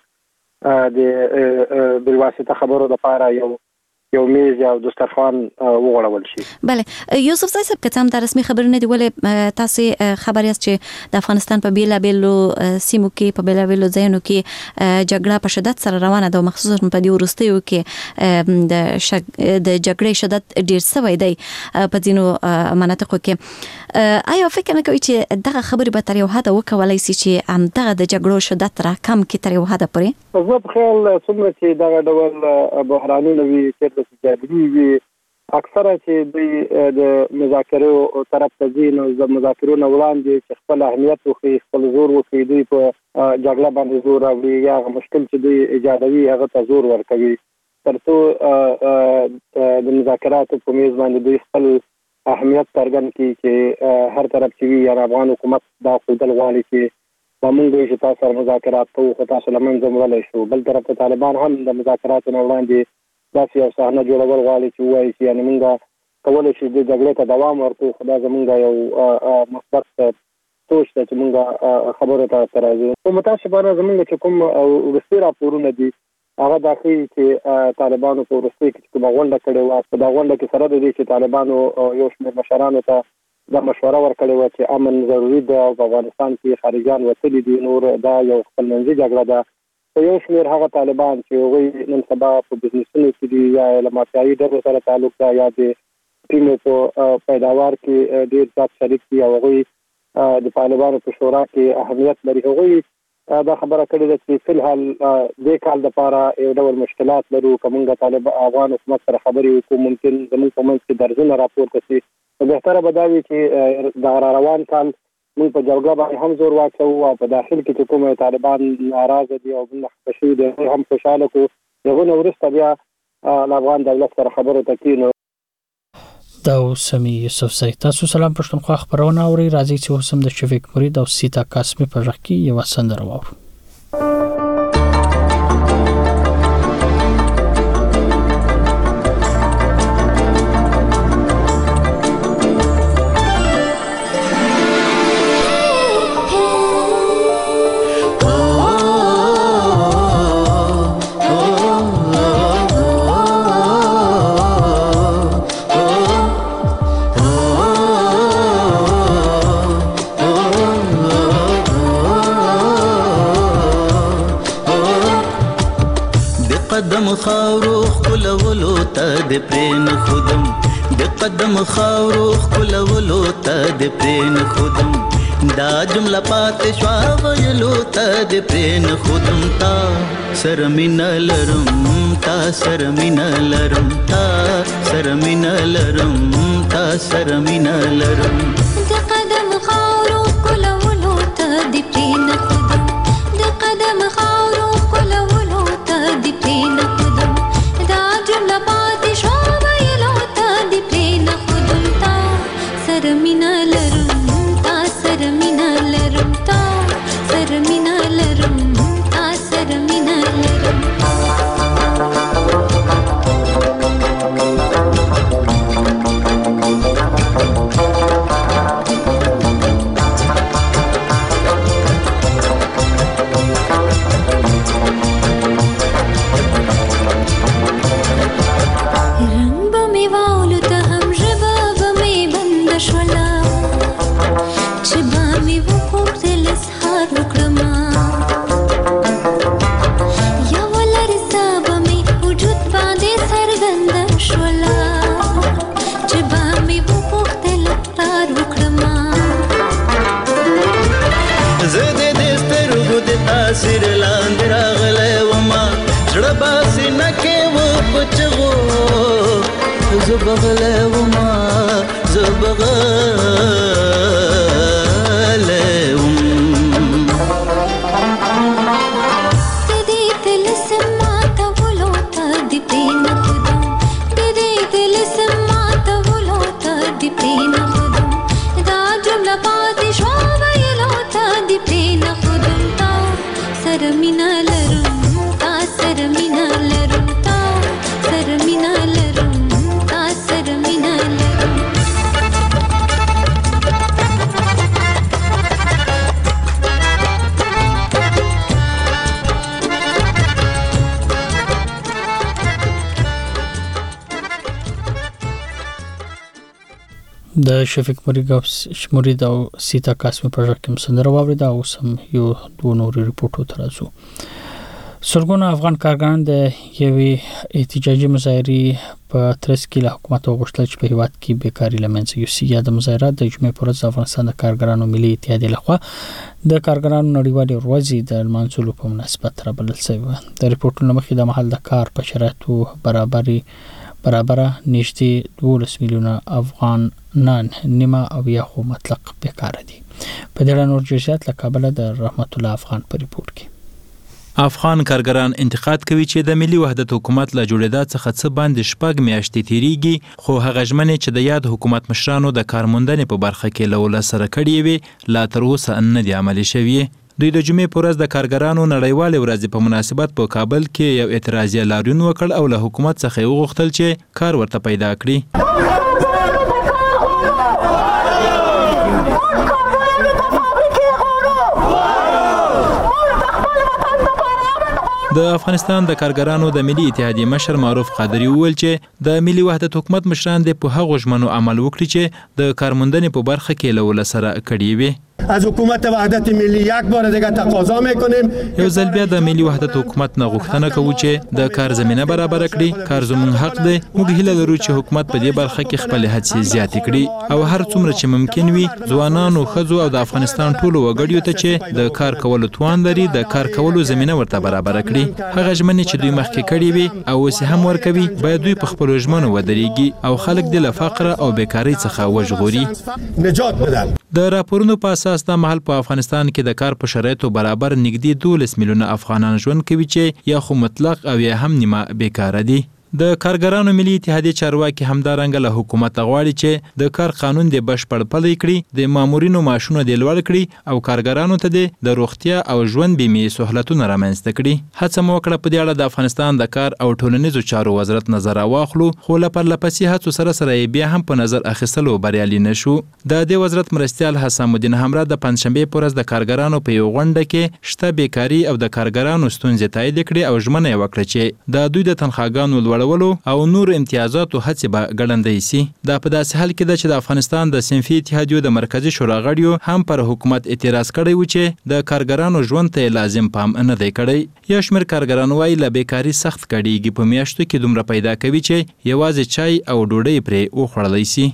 د بالواسطه خبرو لپاره یو یو میز یا دسترخوان وغوړول شي. بله یوسف صاحب که څه هم دا رسمي خبرونه دي ولې تاسو خبر یاست چې د افغانستان په بیلابیلو سیمو کې په بیلابیلو ځایونو کې جګړه په شدت سره روانه ده او مخصوصا په دې وروستیو کې د د جګړې شدت ډیر شوی دی په ځینو مناطقو کې. آیا فکر نه کوئ چې دغه خبرې به تر یو حده وکولای شي چې همدغه د جګړو شدت را کم کړي تر یو حده پورې؟ زما په خیال څومره چې دغه ډول بحرانونه وي جادوی وي اکثره چې دوی د مذاکرو طرف ته ځي نو د مذاکرو نه وړاندې چې خپل اهمیت وکړي خپل زور وکړي دوی په جګړه باندې زور راوړي یا مشکل چې دوی ایجادوي هغه ته زور ورکوي تر څو د مذاکراتو په میز باندې دوی خپل اهمیت څرګند کړي چې هر طرف چې وي یا افغان حکومت دا خپل غواړي چې موږ چې تاسو سره مذاکرات کوو خو تاسو لمنځه وړلی شو. بل طرف ته طالبان هم د مذاکراتو نه وړاندې داسې یو صحنه جوړول غواړي چې ووایي چې یعنې موږ کولی شو د جګړې ته دوام ورکړو، خو دا زموږ یو مثبت سوچ ده چې موږ خبرو ته ورته راځو. خو متاسفانه زموږ چې کوم وروستي راپورونه دي هغه دا ښیي چې طالبانو په وروستۍ کې چې کومه غونډه کړې وه، په دا غونډه کې سره د دې چې طالبانو یو شمېر مشرانو ته دا مشوره ورکړې وه چې امن ضروري ده او په افغانستان کې خارجیان وتلي دي، نور دا یو خپلمنځي جګړه ده. خو یو شمېر هغه طالبان چې هغوی نن سبا په بزنسونو کې دي یا له مافیایي ډلو سره تعلق ده یا د ټیمو په پیداوار کې ډېر زیات شریک دي او هغوی د طالبانو په شورا کې اهمیت لري، هغوی دا خبره کړې ده چې فی الحال دې کال دپاره یو ډول مشکلات لرو. که موږ طالب افغان حکومت سره خبرې وکړو ممکن زموږ په منځ کې درزونه راپورته شي. نو بهتره به دا وي چې د را روان کال موږ په جوګه باندې هم زور واچوو او په داخل کې چې کوم طالبان ناراضه دي او بل خفه شوي دي هم خوشحاله کړو. د هغو نه وروسته بیا له افغان دولت سره خبرو ته کښېنو. دا اوس مې یوسف زی. تاسو سلام پښتونخوا خپرونه اورئ. راځئ چې اوس هم د شفیق مرید او سیتا قاسمي په غږ کې یوه سندره واورو. خاورو خلولو ته د پرین خودم د قدم خاورو خلولو ته د پرین خودم دا جمله پات شوا ویلو ته د پرین خودم تا سرمین لرم تا سرمین لرم تا سرمین لرم تا سرمین لرم د قدم خاورو خلولو ته د پرین خودم د قدم خاورو خلولو ته د پرین سرمینه لرم تا سرمینه لرم تا سرمینه لرم تا سرمینه لرم سر لاند راغلی وما زړه باسي نکې و پچغو زه بغلی وما زه بغلی وم د دې طلسم ماتولو ته د پرېنه خودم د دې طلسم ماتولو ته د پرېنه خودم دا جمله پاتې شوه ویلو ته د پرېنه خودم سرمینه لرم تا سرمینه لرم تا سرمینه لرم تا سرمینه لرم د شفیق مرید او سیتا قاسمي په غږ کې سندره واورېده. اوس هم یو دوه نورې ریپورټو ته راځو. سلګونه افغان کارګران د یوې احتجاجي مظاهرې په ترڅ کې له حکومت وغوښتل چې په هیواد کې بیکاري له منځه یوسي. یا د مظاهرات د جمعې په ورځ د افغانستان د کارګرانو ملي اتحادیې لخوا د کارګرانو نړیوالې ورځې د لمانځلو په مناسبت رابلل شوې وه. د ریپورټونو له مخې د محل د کار په شرایطو برابري برابره نږدې دولس میلیونه افغانان نیمه او یا خو مطلق بیکاره دي. په دې اړه نور جزئیات له کابل د رحمت الله افغان په ریپورت کې. افغان کارګران انتقاد کوي چې د ملي وحدت حکومت له جوړېدا څخه څه باندې شپږ میاشتې تیریږي، خو هغه ژمنې چې د یاد حکومت مشرانو د کارموندنې په برخه کې له ولس سره کړې وي لا تر اوسه نه دي عملي شوي. دوی د جمعې په ورځ د کارګرانو نړیوالې ورځې په مناسبت په کابل کې یو اعتراضي لاریون وکړ او له حکومت څخه یې وغوښتل چې کار ورته پیدا کړي. د افغانستان د کارګرانو د ملي اتحادیې مشر معروف قادری وویل چې د ملي وحدت حکومت مشران د په هغو ژمنو عمل وکړي چې د کارموندنې په برخه کې له ولس سره کړي وي. از حکومت وحدت ملی یک بار دیگه تقاضا میکنیم یو ځل بیا د ملي وحدت حکومت نه غوښتنه کوو چې د کار زمینه برابر کړي. کار زموږ حق دی. موږ هیله لرو چې حکومت په دې برخه کې خپل هڅې زیاتې کړي او هر څومره چې ممکن وي ځوانانو، ښځو او د افغانستان ټولو وګړیو ته چې د کار کولو توان لري د کار کولو زمینه ورته برابر کړي. هغه ژمنې چې دوی مخکې کړي وي او اوس هم ورکوي باید دوی په خپلو ژمنو ودرېږي او خلک دې له فقر او بیکارۍ څخه وژغوري. نجات بدن. د راپورونو په اساس دا مهال په افغانستان کې د کار په شرایطو برابر نږدې دولس میلیونه افغانان ژوند کوي چې یا خو مطلق او یا هم نیمه بیکاره دي. د کارګرانو ملي اتحادیې چارواکي همدارنګه له حکومت غواړي چې د کار قانون د بشپړ پلی کړي، د مامورینو معاشونه د لوړ کړي او کارګرانو ته د روغتیا او ژوند بیمې سهولتونه رامنځته کړي. هڅه مو وکړه په دې اړه د افغانستان د کار او ټولنیزو چارو وزارت نظر واخلو، خو له پرلپسې هڅو سره سره بیا هم په نظر اخیستلو بریالي نشو. د دې وزارت مرستیال حسام الدین همرا د پنځشنبې په ورځ د کارګرانو په یو غونډه کې شته بیکاري او د کارګرانو ستونزې تایید کړي او ژمنه یې وکړه چې د دوی د تنخواګانو لوړ او نور امتیازاتو هڅې به ګړندۍ سي. دا په داسې حال کې ده چې د افغانستان د صنفي اتحادیو د مرکزی شورا غړیو هم پر حکومت اعتراض کړی و چې د کارګرانو ژوند ته لازم پام نه دی کړی. یو شمېر کارګران وایي له بیکاري سخت کړیږي، په میاشتو کې دومره پیدا کوي چې یوازې چای او ډوډۍ پرې وخوړلی سي.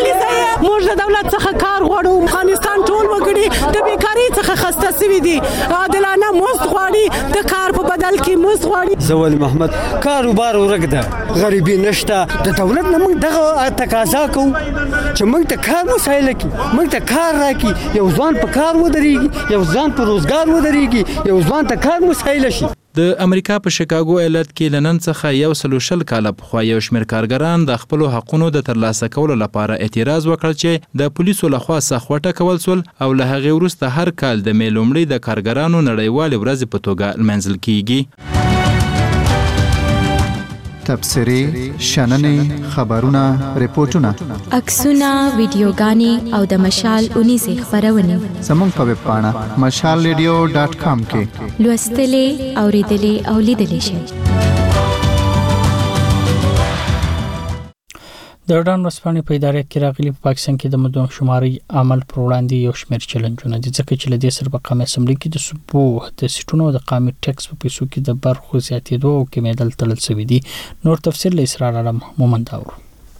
موږ د دولت څخه کار غواړو. افغانستان ټول وګړي د بیکاري څخه خسته سوي دي. عادلانه مزد غواړي، د کار په بدل کې مزد غواړي. زه ولی محمد کاروبار ورک ده، غریبي نشته. د دولت نه موږ دغه تقاضا کوو چې موږ ته کار مسایله کړي، موږ ته کار راکړي، یو ځوان په کار ودرېږي، یو ځوان په روزګار ودرېږي، یو ځوان ته کار مسایله شي. د امریکا په شیکاګو ایالت کې لنن څخه یو سلو شل کاله پخوا یو شمېر کارګران د خپلو حقونو د ترلاسه کولو لپاره اعتراض وکړ چې د پولیسو لخوا سخت وټکول شول او له هغې وروسته هر کال د مې لومړۍ د کارګرانو نړیوالې ورځې په توګه لمانځل کیږي. تبصرې، شننې، خبرونه، ریپورتونه، عکسونه، ویډیوګانې او د مشال اونیزې خپرونې زموږ په ویب پاڼه مشال ریډیو ډاټ کام کې لوستلې، اوریدلې او لیدلې شئ. د اډان ورځپاڼې په اداره کې راغلي په پاکستان کې د مردم شماري عمل پر وړاندې یو شمېر چیلنجونه دي، ځکه چې له دې سره په قومي اسمبلي کې د صوبو د سیټونو د قومي ټیکس په پیسو کې د برخو زیاتېدو او کمیدل تړل شوي دي. نور تفصیل له اسرار عالم مومند اورو.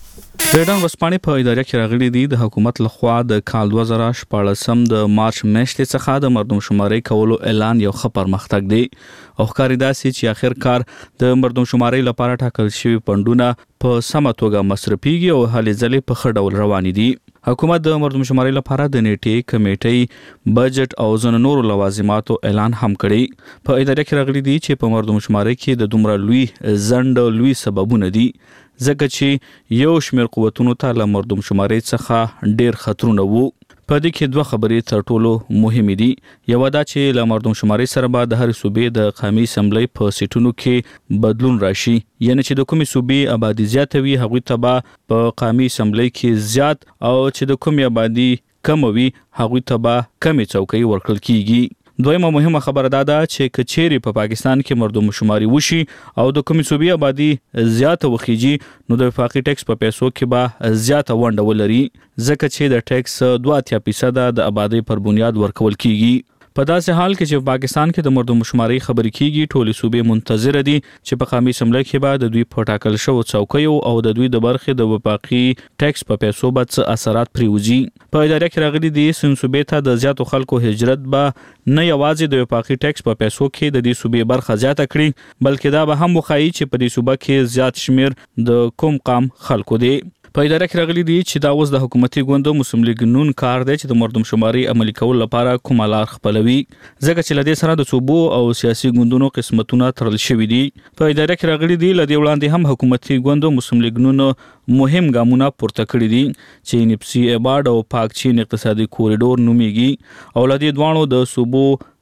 د اډان ورځپاڼې په اداره کې راغلي دي د حکومت لخوا د کال دوه زره شپاړسم د مارچ میاشتې څخه د مردم شماري کولو اعلان یو ښه پرمختګ دی او ښکاري داسې چې اخر کار د مردم شماري لپاره ټاکل شوي فنډونه په سمه توګه مصرفيږي او هلې ځلې په ښه ډول روانې دي. حکومت د مردم شماري لپاره د نیټې، کمیټې، بجټ او ځینو نورو لوازماتو اعلان هم کړی. په اداره کې راغلي دي چې په مردم شماري کې د دومره لوی ځنډ لوی سببونه دي ځکه چې یو شمېر قوتونو ته له مردم شماري څخه ډېر خطرونه وو. په دې کې دوه خبرې تر ټولو مهمې دي. یو دا چې له مردم شماري سره به د هر صوبې د قومي اسمبلی په سیټونو کې بدلون راشي، یعنی چې د کومې صوبې آبادی زیاته وي هغوی ته به په قومي اسمبلی کې زیات او چې د کومې آبادی کم وي هغوی ته به کمې څوکۍ ورکړل کیږي. دویمه مهمه خبره دا ده چې کچېری په پاکستان کې مردم شماري وشي او د کومې صوبې آبادی زیاته وخیږي نو د وفاقي ټیکس په پیسو کې به زیاته ونډه ولري ځکه چې د ټیکس دوه اتیا فیصد د آبادی پر بنیاد ورکول کیږي. په داسې حال کې چې پاکستان کې د مردم شماري خبرې کیږي ټولې صوبې منتظر دي چې په قومي اسمبلی کې به د دوی په ټاکل شوو څوکیو او د دوی د برخې د وفاقي ټیکس په پیسو به څه اثرات پریوځي. په اداره کې راغلي دي سن صوبې ته د زیاتو خلکو هجرت به نه یوازې د وفاقي ټیکس په پیسو کې د دې صوبې برخه زیاته کړي بلکې دا به هم وښایي چې په دې صوبه کې زیات شمیر د کوم قام خلکو دي. په اداره کې راغلي دي چې دا اوس د حکومتي ګوندو مسلم لیگ نون کار دی چې د مردم شماري عملي کول لپاره کومه لار خپلوي ځکه چې له دې سره د صوبو او سیاسي ګوندونو قسمتونه تړل شوي دي. په اداره کې راغلي دي له دې وړاندې هم حکومتي ګوندو مسلم لیگ نون مهم ګامونه پورته کړي دي چې نیپسي ایبارډ او پاک چین اقتصادي کوریډور نومیږي او له دې دوانو د صوبو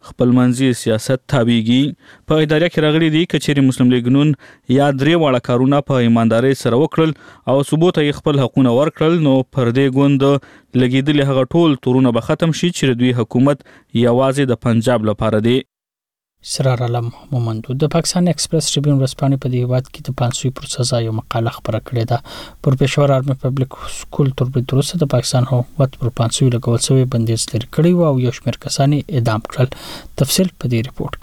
خپلمنځي سیاست تابعیږي. په اداره کې راغلي دي کچېرې مسلم لیگ نون یا درې واړه کارونه په ایماندارۍ سره وکړل او ثبوت یې خپل حقونه ورکړل، نو پر دې ګوند لګېدلي هغه ټول تورونه به ختم شي چې دوی حکومت یوازې د پنجاب لپاره دی. سرار علم مومندو د پاکستان ایکسپریس ټریبیون ورځپاڼې په دې هیواد کې د پانسوي پر سزا یو مقاله خپره کړې ده. پر پېښور آرمي پبلک سکول تر برید وروسته د پاکستان حکومت پر پانسوي لګول شوی بندیز لرې کړی و او یو شمېر کسان یې اعدام کړل. تفصیل په دې ریپورت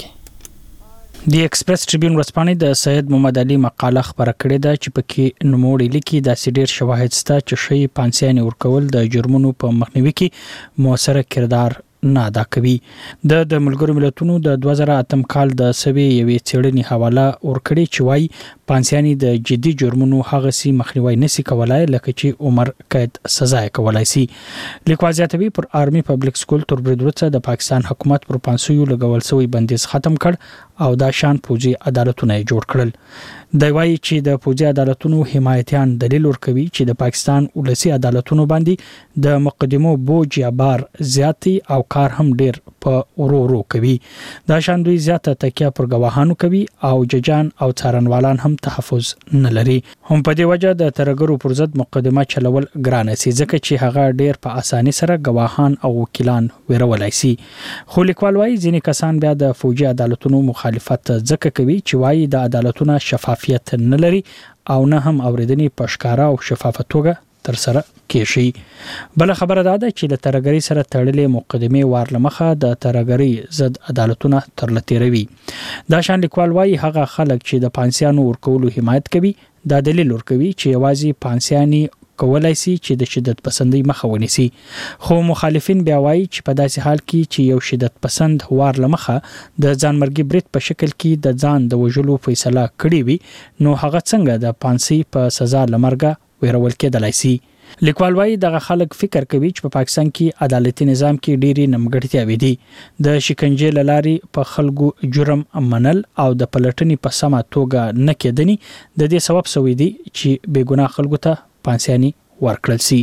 کې. د ایکسپریس ټریبیون ورځپاڼې د سید محمد علي مقاله خپره کړې ده چې پکې نوموړي لیکي داسې ډېر شواهد شته چې ښیي پانسیانې ورکول د جرمونو په مخنیوي کې مؤثره کردار نه ادا کوي. د د ملګرو ملتونو د دوه زره اتم کال د سوي یوې څېړنې حواله ورکړي چې وايي پانسیانې د جدي جرمونو هغه سي مخنیوي نشي کولای لکه چې عمر قید سزا کولای شي. لیکوال زیاتوي پر آرمي پبلک سکول تر برید وروسته د پاکستان حکومت پر پانسیو لګول شوی بندیز ختم کړ او دا شان پوجي عدالتونه جوړ کړل. دی وايي چې د پوجي عدالتونو حمایتيان دلیل ورکوي چې د پاکستان ولسی عدالتونو باندې د مقدمو بوج یا بار زیاتی او کار هم ډیر په ورو ورو کوي. دا شان دوی زیاته تکیه پر گواهانو کوي او ججان او څارنوالان هم تحفظ نه لري. هم په دې وجه د ترګرو پر ضد مقدمه چلول ګرانه سي ځکه چې هغه ډیر په اساني سره گواهان او وکیلان ویرولای سي. خو لیکوال وايي ځینې کسان بیا د فوجي عدالتونو مخالفت ځکه کوي چې وايي د عدالتونو شفافیت نه لري او نه هم اوریدنې په ښکارا او شفافه توګه تر سره کېشي. بل خبره ده چې له ترګری سره تړلې مقدمه وارلمخه د ترګری ضد عدالتونه ترلتیروي. دا شان لیکوال وايي هغه خلک چې د پانسیانو ورکولو حمایت کوي دا دلیل ورکوي چې یوازې پانسیانی کولای شي چې د شدت پسندۍ مخه ونیسي. خو مخالفین بیا وایي چې په داسې حال کې چې یو شدت پسند وار لمخه د ځانمرګي برید په شکل کې د ځان د وژلو فیصله کړې وي نو هغه څنګه د پانسي په سزا لمرګه ویرول کېدلای شي. لیکوال وايي دغه خلک فکر کوي چې په پاکستان کې عدالتي نظام کې ډېری نمګړتیاوې دي. د شکنجې لارې په خلکو جرم منل او د پلټنې په سمه توګه نه کېدنی د دې سبب شوی دی چې بې ګناه خلکو ته پانسیانی ورکړل سي.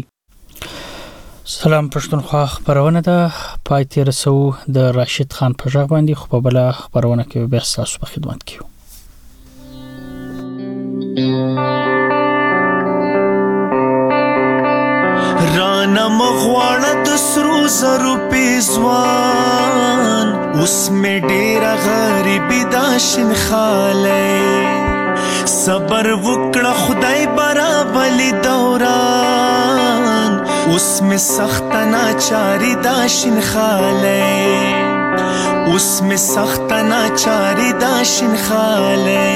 سلام پښتونخوا خبرونه ده پای تیر سو د راشد خان په ځای باندې خو په بل خبرونه کې به تاسو په خدمت کې رانا مغواړه د سرو زرو پیزوان اوس مې ډېره غریبي دا شین خالی صبر وکړه خدای برابلی دوران اوس مې سخت ناچاری دا شین خالی اوس مې سخت ناچاری دا شین خالی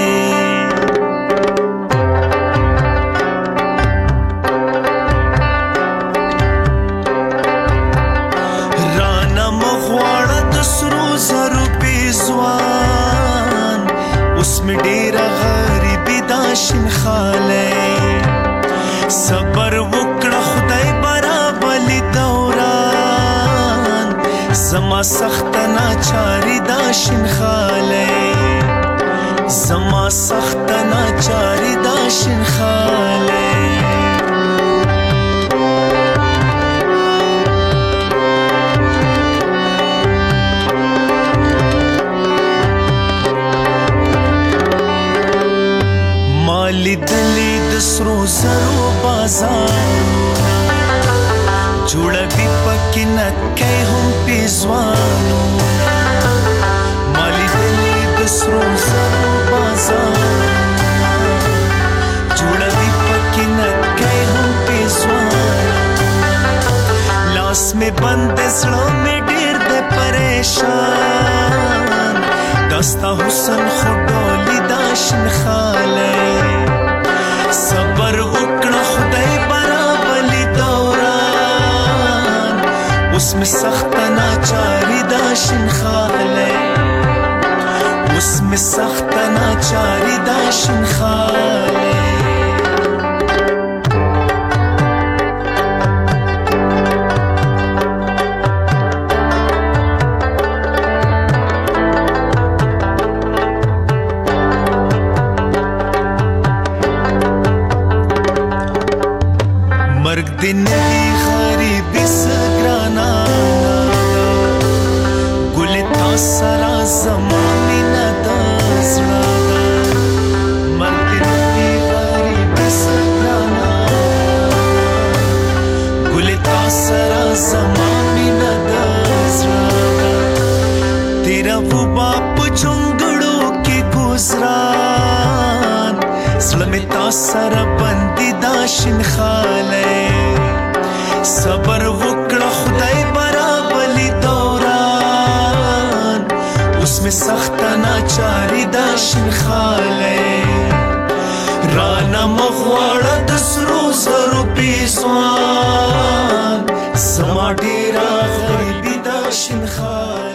زرو پیزوان اوس مې ډېره غریبي دا شین خالی صبر وکړه خدای برابلی دوران زما سخت ناچاری دا شین خالی زما سخت ناچاری دا شین خالی لیدلی د سرو زرو بازارونه جوړوي پکې نکۍ هم پیزوانونه ما لیدلی د سرو زرو بازارونه جوړوي پکې نکۍ هم پیزوانونه لاس مې بند زړه مې ډېر د پریشان دستا حسن خو ډولي دا شین خالی صبر وکړه خدای برابلی دوران اوس مې سخت ناچاری دا شین خالی اوس مې سخت ناچاری دا شین خالی دنی غریبی سگرانا گل تاسا زما مینا د زړه مرګ دې غریب سګانا ګل تا سره زما مینا د زړه تیرا وہ باپ چنگڑوں کے گزران سلم تا سره بندی داشن خاله صبر وکړه خدای برابلی دوران اس میں سخت ناچاری داشن خاله رانا مغواړه د سرو زرو پیسوان سما ډیرا غریبی داشن خاله